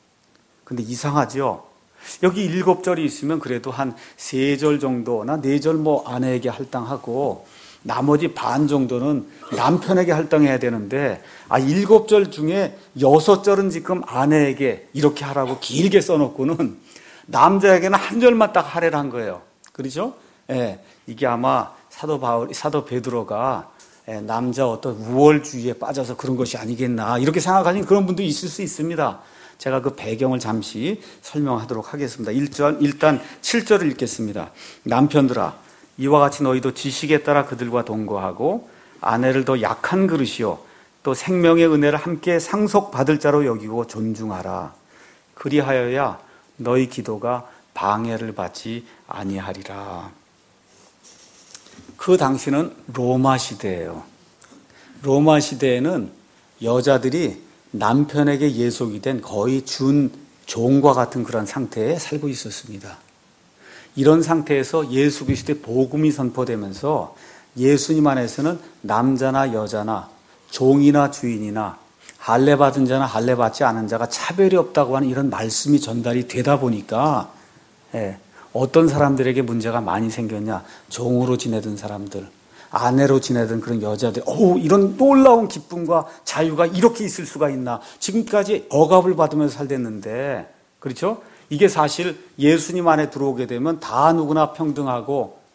근데 이상하죠? 여기 일곱 절이 있으면 그래도 한 세 절 정도나 네 절 뭐 아내에게 할당하고 나머지 반 정도는 남편에게 할당해야 되는데 아 일곱 절 중에 여섯 절은 지금 아내에게 이렇게 하라고 길게 써놓고는 남자에게는 한 절만 딱 할애를 한 거예요. 그렇죠? 예, 이게 아마 사도 바울, 사도 베드로가 예, 남자 어떤 우월주의에 빠져서 그런 것이 아니겠나 이렇게 생각하시는 그런 분도 있을 수 있습니다. 제가 그 배경을 잠시 설명하도록 하겠습니다. 일 절, 일단 칠 절을 읽겠습니다. 남편들아 이와 같이 너희도 지식에 따라 그들과 동거하고 아내를 더 약한 그릇이요 또 생명의 은혜를 함께 상속받을 자로 여기고 존중하라. 그리하여야 너희 기도가 방해를 받지 아니하리라. 그 당시는 로마 시대예요. 로마 시대에는 여자들이 남편에게 예속이 된 거의 준 종과 같은 그런 상태에 살고 있었습니다. 이런 상태에서 예수 그리스도의 복음이 선포되면서 예수님 안에서는 남자나 여자나 종이나 주인이나 할례 받은 자나 할례 받지 않은 자가 차별이 없다고 하는 이런 말씀이 전달이 되다 보니까 예, 어떤 사람들에게 문제가 많이 생겼냐? 종으로 지내던 사람들, 아내로 지내던 그런 여자들, 오, 이런 놀라운 기쁨과 자유가 이렇게 있을 수가 있나? 지금까지 억압을 받으면서 살댔는데, 그렇죠? 이게 사실 예수님 안에 들어오게 되면 다 누구나 평등하고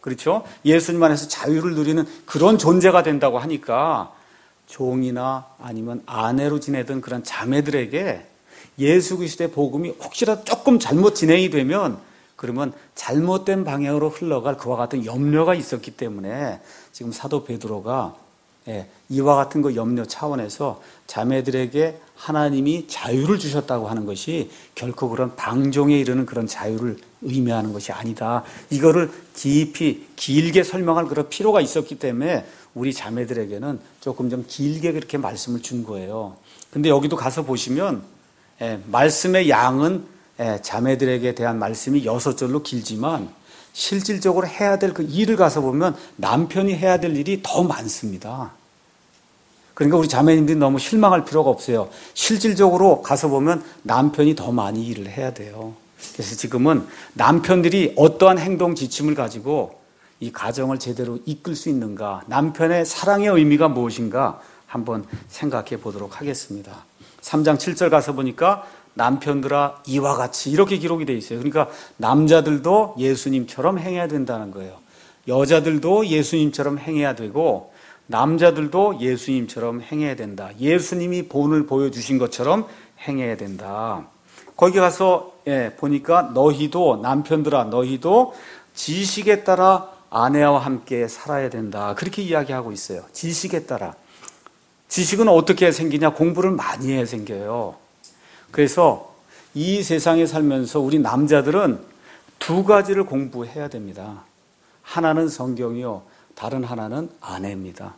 그렇죠? 예수님 안에서 자유를 누리는 그런 존재가 된다고 하니까 종이나 아니면 아내로 지내던 그런 자매들에게 예수 그리스도의 복음이 혹시라도 조금 잘못 진행이 되면 그러면 잘못된 방향으로 흘러갈 그와 같은 염려가 있었기 때문에 지금 사도 베드로가 예, 이와 같은 그 염려 차원에서 자매들에게 하나님이 자유를 주셨다고 하는 것이 결코 그런 방종에 이르는 그런 자유를 의미하는 것이 아니다. 이거를 깊이 길게 설명할 그런 필요가 있었기 때문에 우리 자매들에게는 조금 좀 길게 그렇게 말씀을 준 거예요. 근데 여기도 가서 보시면 예, 말씀의 양은 예, 자매들에게 대한 말씀이 여섯 절로 길지만 실질적으로 해야 될 그 일을 가서 보면 남편이 해야 될 일이 더 많습니다. 그러니까 우리 자매님들이 너무 실망할 필요가 없어요. 실질적으로 가서 보면 남편이 더 많이 일을 해야 돼요. 그래서 지금은 남편들이 어떠한 행동 지침을 가지고 이 가정을 제대로 이끌 수 있는가, 남편의 사랑의 의미가 무엇인가 한번 생각해 보도록 하겠습니다. 삼 장 칠 절 가서 보니까 남편들아 이와 같이 이렇게 기록이 되어 있어요. 그러니까 남자들도 예수님처럼 행해야 된다는 거예요. 여자들도 예수님처럼 행해야 되고 남자들도 예수님처럼 행해야 된다. 예수님이 본을 보여주신 것처럼 행해야 된다. 거기 가서 예, 보니까 너희도 남편들아 너희도 지식에 따라 아내와 함께 살아야 된다. 그렇게 이야기하고 있어요. 지식에 따라. 지식은 어떻게 생기냐? 공부를 많이 해야 생겨요. 그래서 이 세상에 살면서 우리 남자들은 두 가지를 공부해야 됩니다. 하나는 성경이요, 다른 하나는 아내입니다.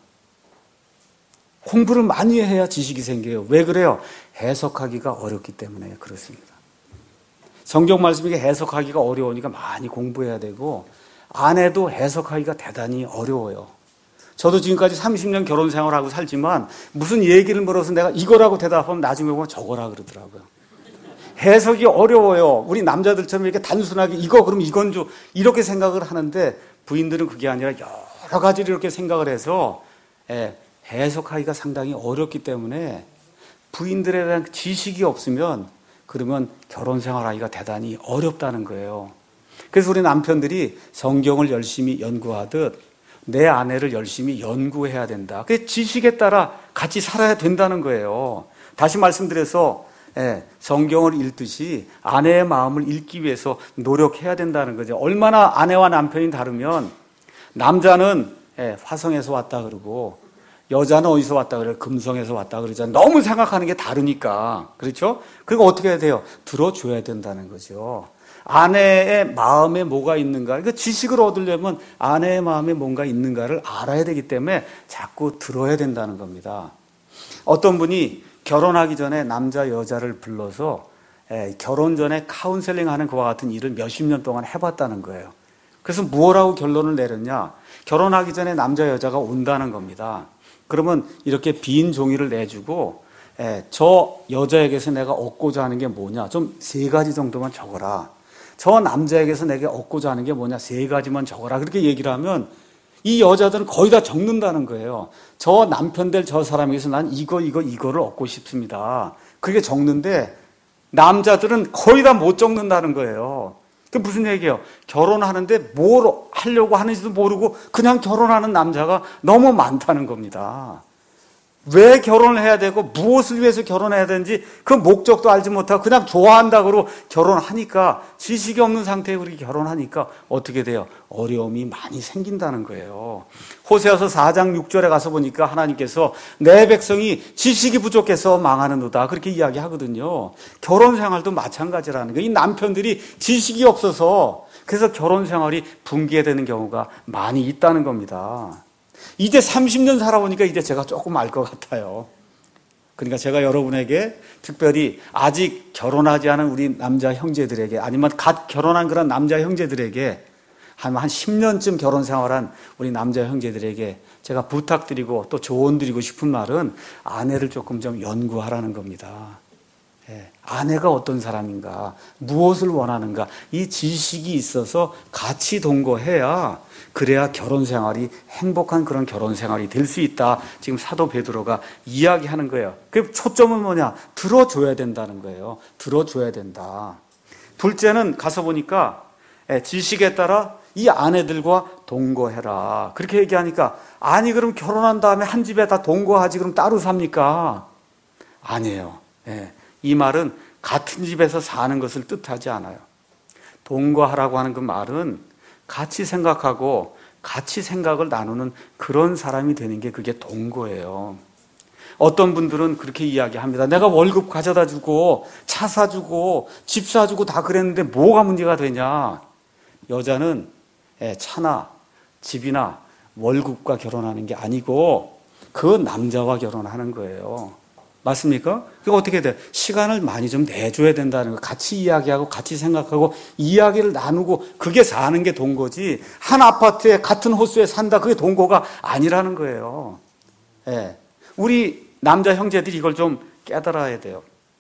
공부를 많이 해야 지식이 생겨요. 왜 그래요? 해석하기가 어렵기 때문에 그렇습니다. 성경 말씀이 해석하기가 어려우니까 많이 공부해야 되고 아내도 해석하기가 대단히 어려워요. 저도 지금까지 삼십 년 결혼 생활하고 살지만 무슨 얘기를 물어서 내가 이거라고 대답하면 나중에 보면 저거라 그러더라고요. 해석이 어려워요. 우리 남자들처럼 이렇게 단순하게 이거 그럼 이건 좀 이렇게 생각을 하는데 부인들은 그게 아니라 여러 가지를 이렇게 생각을 해서 예, 해석하기가 상당히 어렵기 때문에 부인들에 대한 지식이 없으면 그러면 결혼 생활하기가 대단히 어렵다는 거예요. 그래서 우리 남편들이 성경을 열심히 연구하듯 내 아내를 열심히 연구해야 된다. 그 지식에 따라 같이 살아야 된다는 거예요. 다시 말씀드려서 예, 성경을 읽듯이 아내의 마음을 읽기 위해서 노력해야 된다는 거죠. 얼마나 아내와 남편이 다르면 남자는 예, 화성에서 왔다 그러고 여자는 어디서 왔다 그래요? 금성에서 왔다 그러잖아요. 너무 생각하는 게 다르니까. 그렇죠? 그리고 어떻게 해야 돼요? 들어줘야 된다는 거죠. 아내의 마음에 뭐가 있는가, 그 지식을 얻으려면 아내의 마음에 뭔가 있는가를 알아야 되기 때문에 자꾸 들어야 된다는 겁니다. 어떤 분이 결혼하기 전에 남자 여자를 불러서 결혼 전에 카운셀링 하는 그와 같은 일을 몇십 년 동안 해봤다는 거예요. 그래서 뭐라고 결론을 내렸냐? 결혼하기 전에 남자 여자가 온다는 겁니다. 그러면 이렇게 빈 종이를 내주고 저 여자에게서 내가 얻고자 하는 게 뭐냐? 좀 세 가지 정도만 적어라. 저 남자에게서 내게 얻고자 하는 게 뭐냐? 세 가지만 적어라. 그렇게 얘기를 하면 이 여자들은 거의 다 적는다는 거예요. 저 남편 될 저 사람에게서 난 이거 이거 이거를 얻고 싶습니다. 그렇게 적는데 남자들은 거의 다 못 적는다는 거예요. 그 무슨 얘기예요? 결혼하는데 뭘 하려고 하는지도 모르고 그냥 결혼하는 남자가 너무 많다는 겁니다. 왜 결혼을 해야 되고 무엇을 위해서 결혼해야 되는지 그 목적도 알지 못하고 그냥 좋아한다고 결혼하니까 지식이 없는 상태에 그렇게 결혼하니까 어떻게 돼요? 어려움이 많이 생긴다는 거예요. 호세아서 사 장 육 절에 가서 보니까 하나님께서 내 백성이 지식이 부족해서 망하는도다 그렇게 이야기하거든요. 결혼 생활도 마찬가지라는 거예요. 이 남편들이 지식이 없어서 그래서 결혼 생활이 붕괴되는 경우가 많이 있다는 겁니다. 이제 삼십 년 살아보니까 이제 제가 조금 알 것 같아요. 그러니까 제가 여러분에게 특별히 아직 결혼하지 않은 우리 남자 형제들에게 아니면 갓 결혼한 그런 남자 형제들에게 한, 한 십 년쯤 결혼 생활한 우리 남자 형제들에게 제가 부탁드리고 또 조언드리고 싶은 말은 아내를 조금 좀 연구하라는 겁니다. 예, 아내가 어떤 사람인가, 무엇을 원하는가, 이 지식이 있어서 같이 동거해야 그래야 결혼 생활이 행복한 그런 결혼 생활이 될 수 있다. 지금 사도 베드로가 이야기하는 거예요. 그 초점은 뭐냐? 들어줘야 된다는 거예요. 들어줘야 된다. 둘째는 가서 보니까 지식에 따라 이 아내들과 동거해라. 그렇게 얘기하니까 아니 그럼 결혼한 다음에 한 집에 다 동거하지 그럼 따로 삽니까? 아니에요. 예. 이 말은 같은 집에서 사는 것을 뜻하지 않아요. 동거하라고 하는 그 말은 같이 생각하고 같이 생각을 나누는 그런 사람이 되는 게 그게 동거예요. 어떤 분들은 그렇게 이야기합니다. 내가 월급 가져다 주고 차 사주고 집 사주고 다 그랬는데 뭐가 문제가 되냐? 여자는 차나 집이나 월급과 결혼하는 게 아니고 그 남자와 결혼하는 거예요. 맞습니까? 그게 어떻게 돼? 시간을 많이 좀 내줘야 된다는 거. 같이 이야기하고 같이 생각하고 이야기를 나누고 그게 사는 게 동거지. 한 아파트에 같은 호수에 산다. 그게 동거가 아니라는 거예요. 예. 우리 남자 형제들이 이걸 좀 깨달아야 돼요.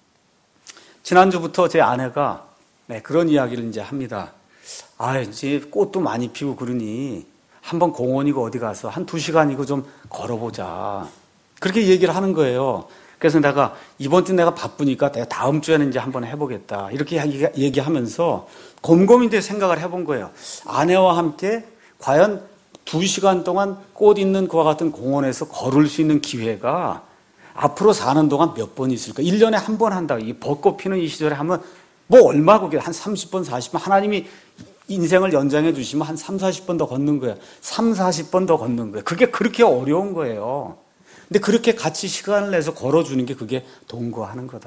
지난주부터 제 아내가 네, 그런 이야기를 이제 합니다. 아, 이제 꽃도 많이 피고 그러니 한번 공원이고 어디 가서 한 두 시간이고 좀 걸어보자. 그렇게 얘기를 하는 거예요. 그래서 내가 이번 주 내가 바쁘니까 내가 다음 주에는 이제 한번 해보겠다. 이렇게 얘기하면서 곰곰이 이제 생각을 해본 거예요. 아내와 함께 과연 두 시간 동안 꽃 있는 그와 같은 공원에서 걸을 수 있는 기회가 앞으로 사는 동안 몇 번 있을까? 일 년에 한 번 한다. 이 벚꽃 피는 이 시절에 하면 뭐 얼마고 한 삼십 번, 사십 번 하나님이 인생을 연장해 주시면 한 삼, 사십 번 더 걷는 거예요. 삼, 사십 번 더 걷는 거예요. 그게 그렇게 어려운 거예요. 근데 그렇게 같이 시간을 내서 걸어주는 게 그게 동거하는 거다.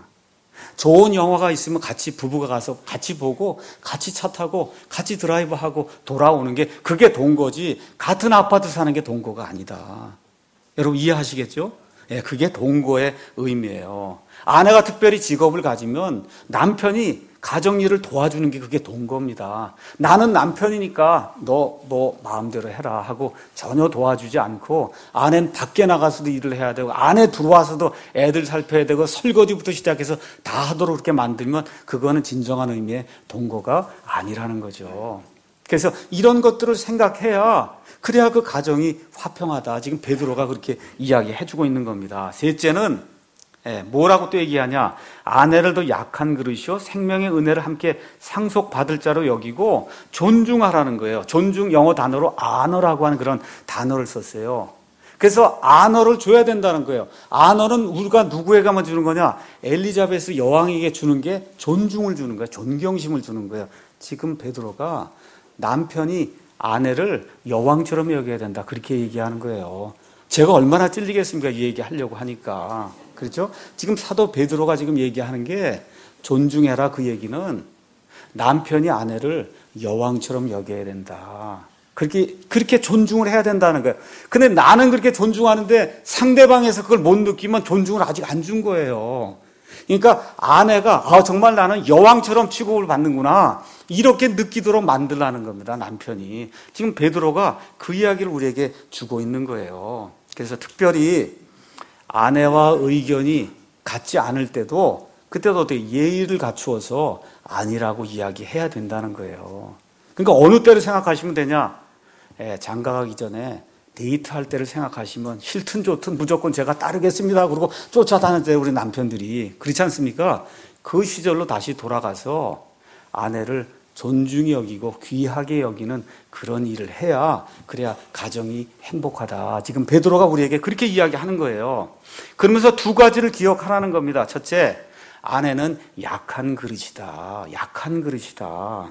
좋은 영화가 있으면 같이 부부가 가서 같이 보고 같이 차 타고 같이 드라이브하고 돌아오는 게 그게 동거지 같은 아파트 사는 게 동거가 아니다. 여러분 이해하시겠죠? 예, 그게 동거의 의미예요. 아내가 특별히 직업을 가지면 남편이 가정일을 도와주는 게 그게 동거입니다. 나는 남편이니까 너 뭐 마음대로 해라 하고 전혀 도와주지 않고 아내는 밖에 나가서도 일을 해야 되고 안에 들어와서도 애들 살펴야 되고 설거지부터 시작해서 다 하도록 그렇게 만들면 그거는 진정한 의미의 동거가 아니라는 거죠. 그래서 이런 것들을 생각해야 그래야 그 가정이 화평하다. 지금 베드로가 그렇게 이야기해주고 있는 겁니다. 셋째는 예, 뭐라고 또 얘기하냐? 아내를 더 약한 그릇이요 생명의 은혜를 함께 상속받을 자로 여기고 존중하라는 거예요. 존중 영어 단어로 honor라고 하는 그런 단어를 썼어요. 그래서 honor를 줘야 된다는 거예요. honor는 우리가 누구에게만 주는 거냐? 엘리자베스 여왕에게 주는 게 존중을 주는 거예요. 존경심을 주는 거예요. 지금 베드로가 남편이 아내를 여왕처럼 여겨야 된다. 그렇게 얘기하는 거예요. 제가 얼마나 찔리겠습니까? 이 얘기 하려고 하니까. 그렇죠? 지금 사도 베드로가 지금 얘기하는 게 존중해라 그 얘기는 남편이 아내를 여왕처럼 여겨야 된다. 그렇게, 그렇게 존중을 해야 된다는 거예요. 근데 나는 그렇게 존중하는데 상대방에서 그걸 못 느끼면 존중을 아직 안 준 거예요. 그러니까 아내가 아, 정말 나는 여왕처럼 취급을 받는구나. 이렇게 느끼도록 만들라는 겁니다. 남편이. 지금 베드로가 그 이야기를 우리에게 주고 있는 거예요. 그래서 특별히 아내와 의견이 같지 않을 때도 그때도 어떻게 예의를 갖추어서 아니라고 이야기해야 된다는 거예요. 그러니까 어느 때를 생각하시면 되냐? 예, 장가가기 전에 데이트할 때를 생각하시면 싫든 좋든 무조건 제가 따르겠습니다. 그러고 쫓아다녔대요. 우리 남편들이. 그렇지 않습니까? 그 시절로 다시 돌아가서 아내를 존중히 여기고 귀하게 여기는 그런 일을 해야 그래야 가정이 행복하다. 지금 베드로가 우리에게 그렇게 이야기하는 거예요. 그러면서 두 가지를 기억하라는 겁니다. 첫째, 아내는 약한 그릇이다. 약한 그릇이다.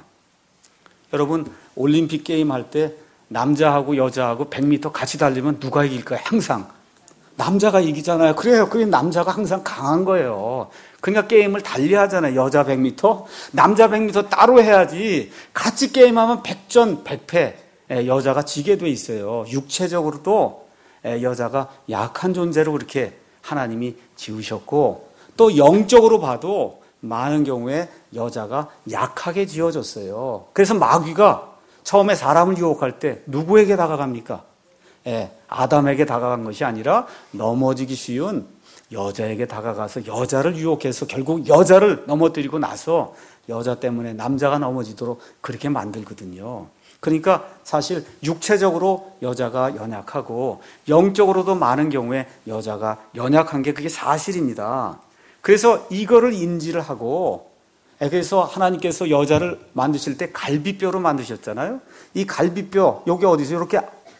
여러분 올림픽 게임 할 때 남자하고 여자하고 백 미터 같이 달리면 누가 이길까요? 항상 남자가 이기잖아요. 그래요. 그게 남자가 항상 강한 거예요. 그러니까 게임을 달리 하잖아요. 여자 백 미터, 남자 백 미터 따로 해야지. 같이 게임하면 백전 백패. 여자가 지게 돼 있어요. 육체적으로도 여자가 약한 존재로 그렇게 하나님이 지으셨고 또 영적으로 봐도 많은 경우에 여자가 약하게 지어졌어요. 그래서 마귀가 처음에 사람을 유혹할 때 누구에게 다가갑니까? 예, 아담에게 다가간 것이 아니라 넘어지기 쉬운 여자에게 다가가서 여자를 유혹해서 결국 여자를 넘어뜨리고 나서 여자 때문에 남자가 넘어지도록 그렇게 만들거든요. 그러니까 사실 육체적으로 여자가 연약하고 영적으로도 많은 경우에 여자가 연약한 게 그게 사실입니다. 그래서 이거를 인지를 하고 그래서 하나님께서 여자를 만드실 때 갈비뼈로 만드셨잖아요. 이 갈비뼈, 여기 어디서 이렇게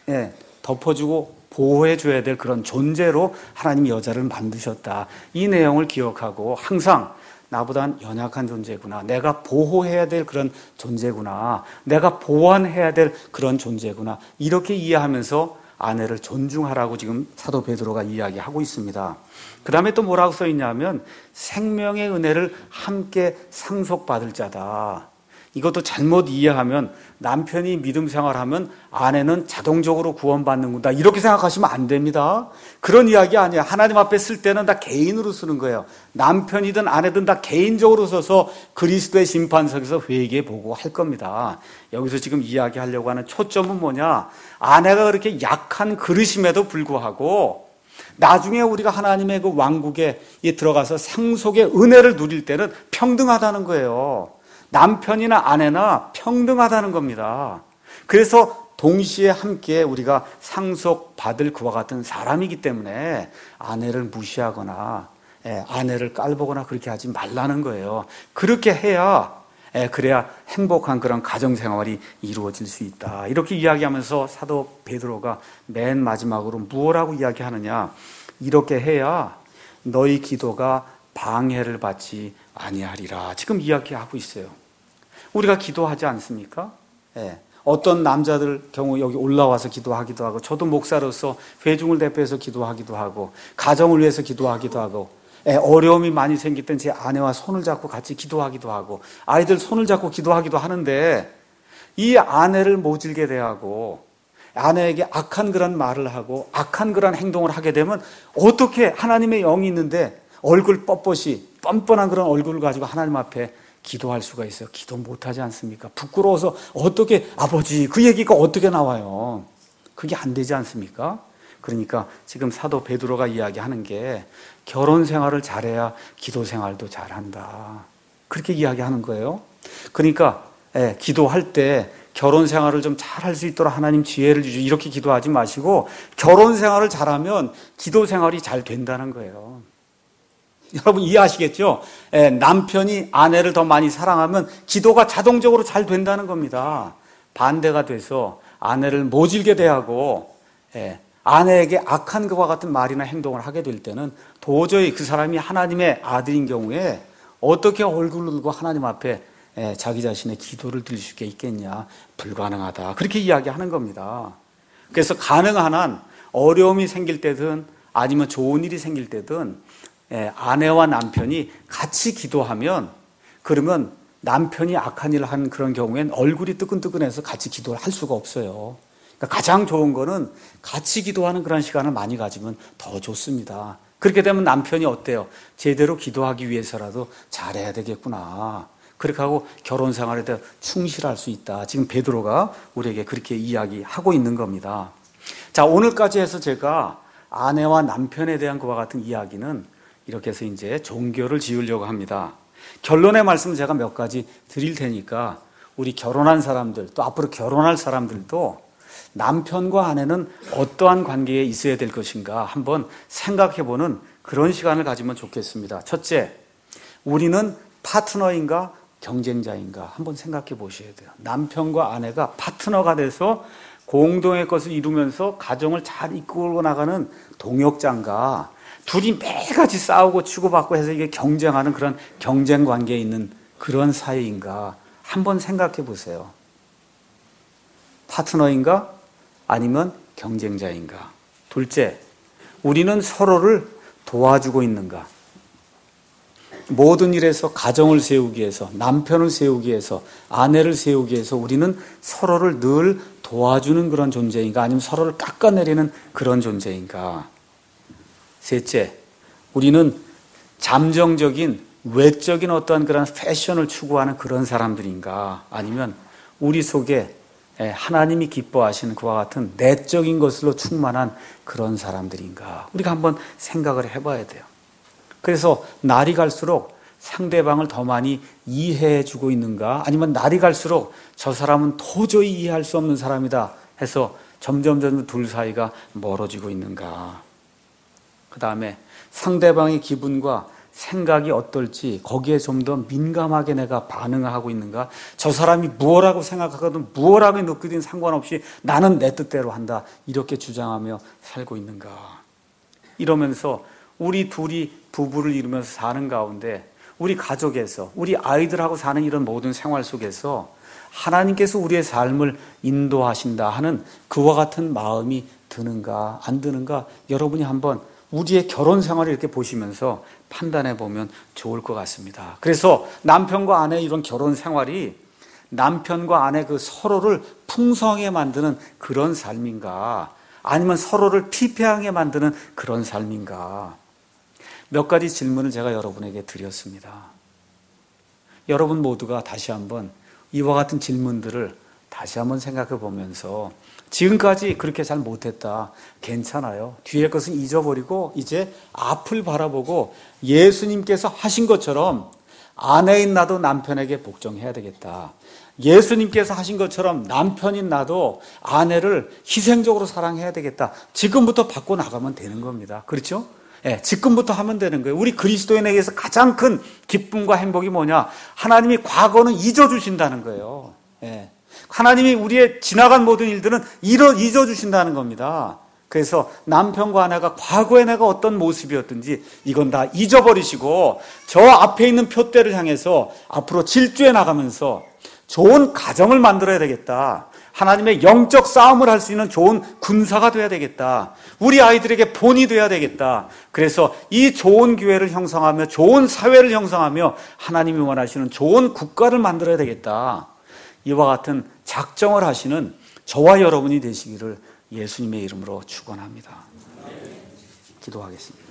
덮어주고 보호해줘야 될 그런 존재로 하나님이 여자를 만드셨다. 이 내용을 기억하고 항상 나보단 연약한 존재구나. 내가 보호해야 될 그런 존재구나. 내가 보완해야 될 그런 존재구나. 이렇게 이해하면서 아내를 존중하라고 지금 사도 베드로가 이야기하고 있습니다. 그 다음에 또 뭐라고 써 있냐면 생명의 은혜를 함께 상속받을 자다. 이것도 잘못 이해하면 남편이 믿음 생활하면 아내는 자동적으로 구원받는구나 이렇게 생각하시면 안 됩니다. 그런 이야기 아니에요. 하나님 앞에 쓸 때는 다 개인으로 쓰는 거예요. 남편이든 아내든 다 개인적으로 써서 그리스도의 심판석에서 회개보고 할 겁니다. 여기서 지금 이야기하려고 하는 초점은 뭐냐? 아내가 그렇게 약한 그릇임에도 불구하고 나중에 우리가 하나님의 그 왕국에 들어가서 상속의 은혜를 누릴 때는 평등하다는 거예요. 남편이나 아내나 평등하다는 겁니다. 그래서 동시에 함께 우리가 상속받을 그와 같은 사람이기 때문에 아내를 무시하거나 아내를 깔보거나 그렇게 하지 말라는 거예요. 그렇게 해야 그래야 행복한 그런 가정생활이 이루어질 수 있다. 이렇게 이야기하면서 사도 베드로가 맨 마지막으로 무엇라고 이야기하느냐? 이렇게 해야 너희 기도가 방해를 받지 아니하리라. 지금 이야기하고 있어요. 우리가 기도하지 않습니까? 예. 어떤 남자들 경우 여기 올라와서 기도하기도 하고, 저도 목사로서 회중을 대표해서 기도하기도 하고, 가정을 위해서 기도하기도 하고, 예, 어려움이 많이 생길 땐 제 아내와 손을 잡고 같이 기도하기도 하고, 아이들 손을 잡고 기도하기도 하는데, 이 아내를 모질게 대하고 아내에게 악한 그런 말을 하고 악한 그런 행동을 하게 되면 어떻게 하나님의 영이 있는데 얼굴 뻣뻣이 뻔뻔한 그런 얼굴을 가지고 하나님 앞에 기도할 수가 있어요. 기도 못하지 않습니까? 부끄러워서 어떻게 아버지 그 얘기가 어떻게 나와요? 그게 안 되지 않습니까? 그러니까 지금 사도 베드로가 이야기하는 게 결혼 생활을 잘해야 기도 생활도 잘한다. 그렇게 이야기하는 거예요. 그러니까 예, 기도할 때 결혼 생활을 좀 잘할 수 있도록 하나님 지혜를 주시고 이렇게 기도하지 마시고 결혼 생활을 잘하면 기도 생활이 잘 된다는 거예요. 여러분 이해하시겠죠? 예, 남편이 아내를 더 많이 사랑하면 기도가 자동적으로 잘 된다는 겁니다. 반대가 돼서 아내를 모질게 대하고 예, 아내에게 악한 것과 같은 말이나 행동을 하게 될 때는 도저히 그 사람이 하나님의 아들인 경우에 어떻게 얼굴을 들고 하나님 앞에 자기 자신의 기도를 드릴 수 있겠냐? 불가능하다. 그렇게 이야기하는 겁니다. 그래서 가능한 한 어려움이 생길 때든 아니면 좋은 일이 생길 때든 아내와 남편이 같이 기도하면, 그러면 남편이 악한 일을 하는 그런 경우엔 얼굴이 뜨끈뜨끈해서 같이 기도를 할 수가 없어요. 그러니까 가장 좋은 거는 같이 기도하는 그런 시간을 많이 가지면 더 좋습니다. 그렇게 되면 남편이 어때요? 제대로 기도하기 위해서라도 잘해야 되겠구나. 그렇게 하고 결혼 생활에 대해 충실할 수 있다. 지금 베드로가 우리에게 그렇게 이야기하고 있는 겁니다. 자, 오늘까지 해서 제가 아내와 남편에 대한 그와 같은 이야기는 이렇게 해서 이제 종교를 지으려고 합니다. 결론의 말씀을 제가 몇 가지 드릴 테니까 우리 결혼한 사람들, 또 앞으로 결혼할 사람들도 남편과 아내는 어떠한 관계에 있어야 될 것인가 한번 생각해보는 그런 시간을 가지면 좋겠습니다. 첫째, 우리는 파트너인가 경쟁자인가 한번 생각해 보셔야 돼요. 남편과 아내가 파트너가 돼서 공동의 것을 이루면서 가정을 잘 이끌고 나가는 동역자인가, 둘이 매일같이 싸우고 치고받고 해서 이게 경쟁하는 그런 경쟁 관계에 있는 그런 사이인가 한번 생각해 보세요. 파트너인가 아니면 경쟁자인가. 둘째, 우리는 서로를 도와주고 있는가. 모든 일에서 가정을 세우기 위해서, 남편을 세우기 위해서, 아내를 세우기 위해서 우리는 서로를 늘 도와주는 그런 존재인가 아니면 서로를 깎아내리는 그런 존재인가. 셋째, 우리는 잠정적인 외적인 어떠한 그런 패션을 추구하는 그런 사람들인가 아니면 우리 속에 하나님이 기뻐하시는 그와 같은 내적인 것으로 충만한 그런 사람들인가. 우리가 한번 생각을 해봐야 돼요. 그래서 날이 갈수록 상대방을 더 많이 이해해 주고 있는가 아니면 날이 갈수록 저 사람은 도저히 이해할 수 없는 사람이다 해서 점점 점점 둘 사이가 멀어지고 있는가. 그 다음에 상대방의 기분과 생각이 어떨지 거기에 좀 더 민감하게 내가 반응하고 있는가? 저 사람이 무엇라고 생각하거든 무엇라고 느끼든 상관없이 나는 내 뜻대로 한다. 이렇게 주장하며 살고 있는가? 이러면서 우리 둘이 부부를 이루면서 사는 가운데 우리 가족에서 우리 아이들하고 사는 이런 모든 생활 속에서 하나님께서 우리의 삶을 인도하신다 하는 그와 같은 마음이 드는가 안 드는가 여러분이 한번 우리의 결혼 생활을 이렇게 보시면서 판단해 보면 좋을 것 같습니다. 그래서 남편과 아내의 이런 결혼 생활이 남편과 아내 그 서로를 풍성하게 만드는 그런 삶인가 아니면 서로를 피폐하게 만드는 그런 삶인가 몇 가지 질문을 제가 여러분에게 드렸습니다. 여러분 모두가 다시 한번 이와 같은 질문들을 다시 한번 생각해 보면서 지금까지 그렇게 잘 못했다. 괜찮아요. 뒤의 것은 잊어버리고 이제 앞을 바라보고 예수님께서 하신 것처럼 아내인 나도 남편에게 복종해야 되겠다. 예수님께서 하신 것처럼 남편인 나도 아내를 희생적으로 사랑해야 되겠다. 지금부터 바꿔 나가면 되는 겁니다. 그렇죠? 예, 지금부터 하면 되는 거예요. 우리 그리스도인에게서 가장 큰 기쁨과 행복이 뭐냐? 하나님이 과거는 잊어주신다는 거예요. 예. 하나님이 우리의 지나간 모든 일들은 잊어주신다는 겁니다. 그래서 남편과 아내가 과거에 내가 어떤 모습이었든지 이건 다 잊어버리시고 저 앞에 있는 표대를 향해서 앞으로 질주해 나가면서 좋은 가정을 만들어야 되겠다. 하나님의 영적 싸움을 할 수 있는 좋은 군사가 돼야 되겠다. 우리 아이들에게 본이 돼야 되겠다. 그래서 이 좋은 교회를 형성하며 좋은 사회를 형성하며 하나님이 원하시는 좋은 국가를 만들어야 되겠다. 이와 같은 작정을 하시는 저와 여러분이 되시기를 예수님의 이름으로 축원합니다. 기도하겠습니다.